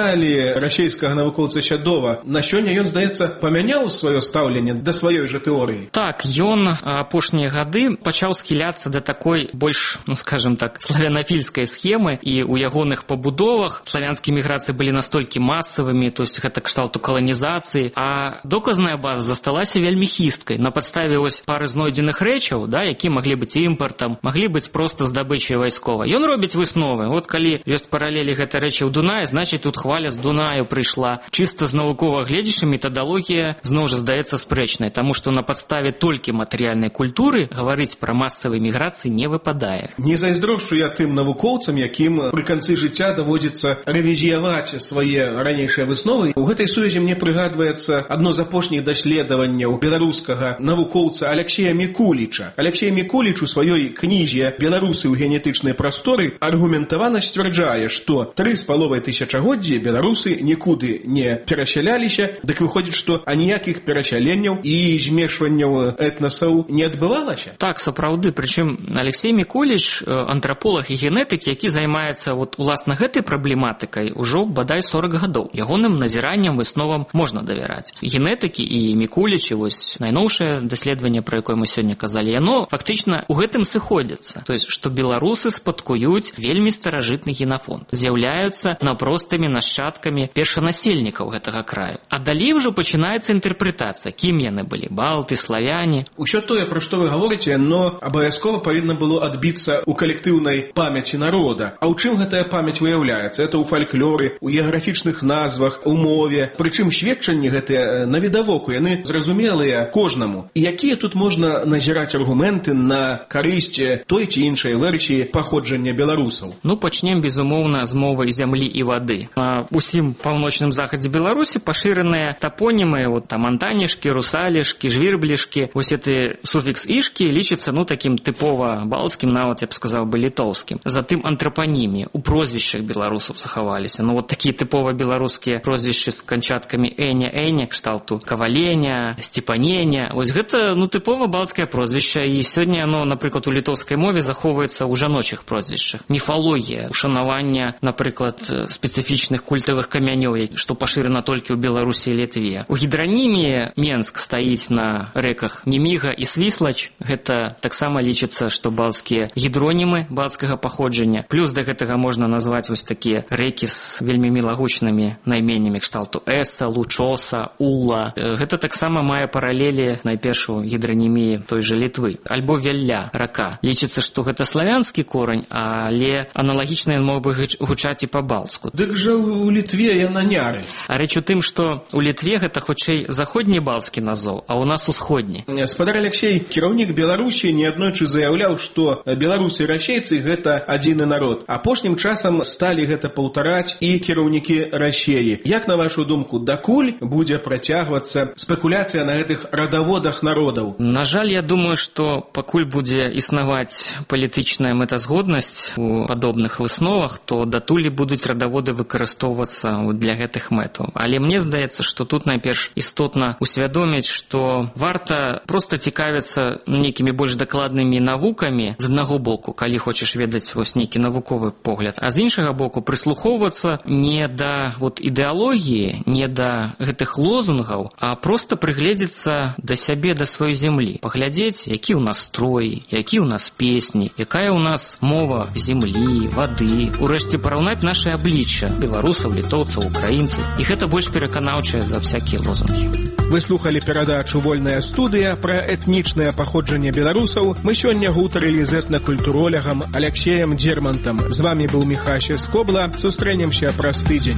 сказалі расейскага навукоўца Сядова, на сёння ён, здаецца, памяняў сваё стаўленне да сваёй жа тэорыі. Так, ён апошнія гады пачаў схіляцца да такой больш, ну скажем так, славянафільскай схемы, і ў ягоных пабудовах славянскія міграцыі былі настолькі масавымі, то есть гэта кшталту каланізацыі, а доказная база засталася вельмі хісткай. На падставе ось пары знойдзеных рэчаў, да, які маглі быць імпартам, маглі быць проста здабычай вайскова. Ён робіць высновы. Вот калі ёсць паралелі гэтай рэчы ў Дунаі, значыць тут хваля з Дунаю прыйшла. Чыста з навуковага гледзяча метадалогія зноў жа здаецца спрэчнай, таму што на падставе толькі матэрыяльнай культуры гаварыць пра масавыя міграцыі не выпадае. Не зайздрошчу я тым навукоўцам, якім пры канцы жыцця даводзіцца рэвізіяваць свае ранейшыя высновы. У гэтай сувязі мне прыгадваецца адно з апошніх даследаванняў беларускага навукоўца Аляксея Мікуліча. Аляксей Мікуліч у сваёй кнізе «Беларусы ў генетычнай прасторы» аргументавана сцвярджае, што тры з паловай тысячагоддзі беларусы нікуды не перасяляліся, дык выходзіць, што аніякіх перасяленняў і змешванняў этнасаў не адбывалася. Так, сапраўды, прычым Алексей Мікуліч антраполаг і генетык, які займаецца вот уласна гэтай праблематыкай ужо бадай сорок гадоў. Ягоным назіранням, высновам можна давяраць. Генетыкі і Мікуліч, вось найноўшае даследаванне, пра якое мы сёння казалі, яно фактычна у гэтым сыходзіцца. То есть, што беларусы спадкуюць вельмі старажытны генафонд, з'яўляюцца напростымі нашчадкамі першанасельнікаў гэтага краю. А далей ўжо пачынаецца інтэрпрэтацыя, кім яны былі, балты, славяне. Усё тое, пра што вы гаворыце, но абавязкова павінна было адбіцца ў калектыўнай памяці народа. А ў чым гэтая памяць выяўляецца? Это ў фальклоры, у геаграфічных назвах, у мове. Прычым сведчанні гэтыя навідавоку, яны зразумелыя кожнаму. І якія тут можна назіраць аргументы на карысць той ці іншай версіі паходжання беларусаў? Ну, пачнем, безумоўна, з мовы зямлі і вады. А усім паўночным захадзе Беларусі пашыраныя тапонімы, вот там антанішкі, русалішкі, жвірблішкі. Вось гэты суфікс ішкі лічыцца, ну, такім тыпова балцкім, нават, я б сказаў бы, літоўскім. Затым антрапанімі у прозвішчах беларусаў захаваліся. Ну, вот такія тыпова беларускія прозвішчы з канчаткамі эня, эня, кшталту каваленя, степаненя. Вось гэта, ну, тыпова балцкае прозвішча, і сёння оно, напрыклад, у літоўскай мове захоўваецца ў жаночых прозвішчах. Міфалогія, ушанаванне, напрыклад, спецыфічных культавых камянёў, што пашырана толькі ў Беларусі і Літве. У гідраніміі Менск стаіць на рэках Неміга і Свіслач. Гэта таксама лічыцца, што балцкія гідронімы балцкага паходжання. Плюс да гэтага можна назваць вось такія рэкі з вельмі мілагучнымі найменнямі кшталту Эса, Лучоса, Ула. Гэта таксама мае паралелі найперш у гідраніміі той жа Літвы. Альбо Вялля, рака. Лічыцца, што гэта славянскі корань, але аналагічна ён мог бы гучаць і па-балцку. Дык жа ў Літве яна нярысь. А рэч у тым, што ў Літве гэта хутчэй заходні балцкі назоў, а ў нас усходні. Спадар Алексей, кіраўнік Беларусі неаднойчы заяўляў, што беларусы і расейцы гэта адзіны народ. Апошнім часам сталі гэта паўтараць і кіраўнікі Расеі. Як, на вашу думку, дакуль будзе працягвацца спекуляцыя на гэтых радаводах народаў? На жаль, я думаю, што пакуль будзе існаваць палітычная мэтазгоднасць у падобных высновах, то датуль будуць радаводы выкарыстоўвацца для гэтых мэтаў. Але мне здаецца, што тут найперш істотна усвядоміць, што варта проста цікавіцца нейкімі больш дакладнымі навукамі з аднаго боку, калі хочаш ведаць вось нейкі навуковы погляд, а з іншага боку прыслухоўвацца не да вот ідэалогіі, не да гэтых лозунгаў, а проста прыгледзецца да сябе, да сваёй зямлі, паглядзець, які ў нас строй, які ў нас песні, якая ў нас мова зямлі, вады, урэшце параўнаць нашы аблічча беларусаў, літоўцаў, украінцаў. І гэта больш пераканаўчае за всякія лозунгі. Вы слухали перадачу «Вольная студыя» пра этнічнае паходжанне беларусаў. Мы сёння гутарылі з этнакультуролягам Аляксеем Дзермантам. З вами быў Міхася Скобла. Сустрэнемся праз тыдзень.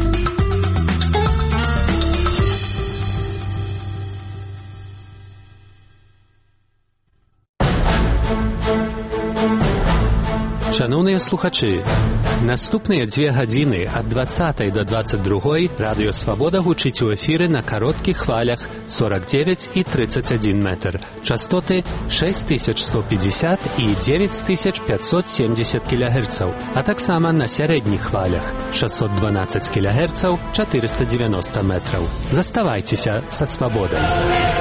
Шановныя слухачы, наступныя дзве гадзіны ад дваццатай да дваццаць другой радыё Свабода гучыць у эфіры на кароткіх хвалях сорок девять і тридцать один метр, частоты шесть тысяч сто пятьдесят і девять тысяч пятьсот семьдесят кілогерцаў, а таксама на сярэдніх хвалях шестьсот двенадцать кілогерцаў, четыреста девяносто метраў. Заставайцеся са Свабодай.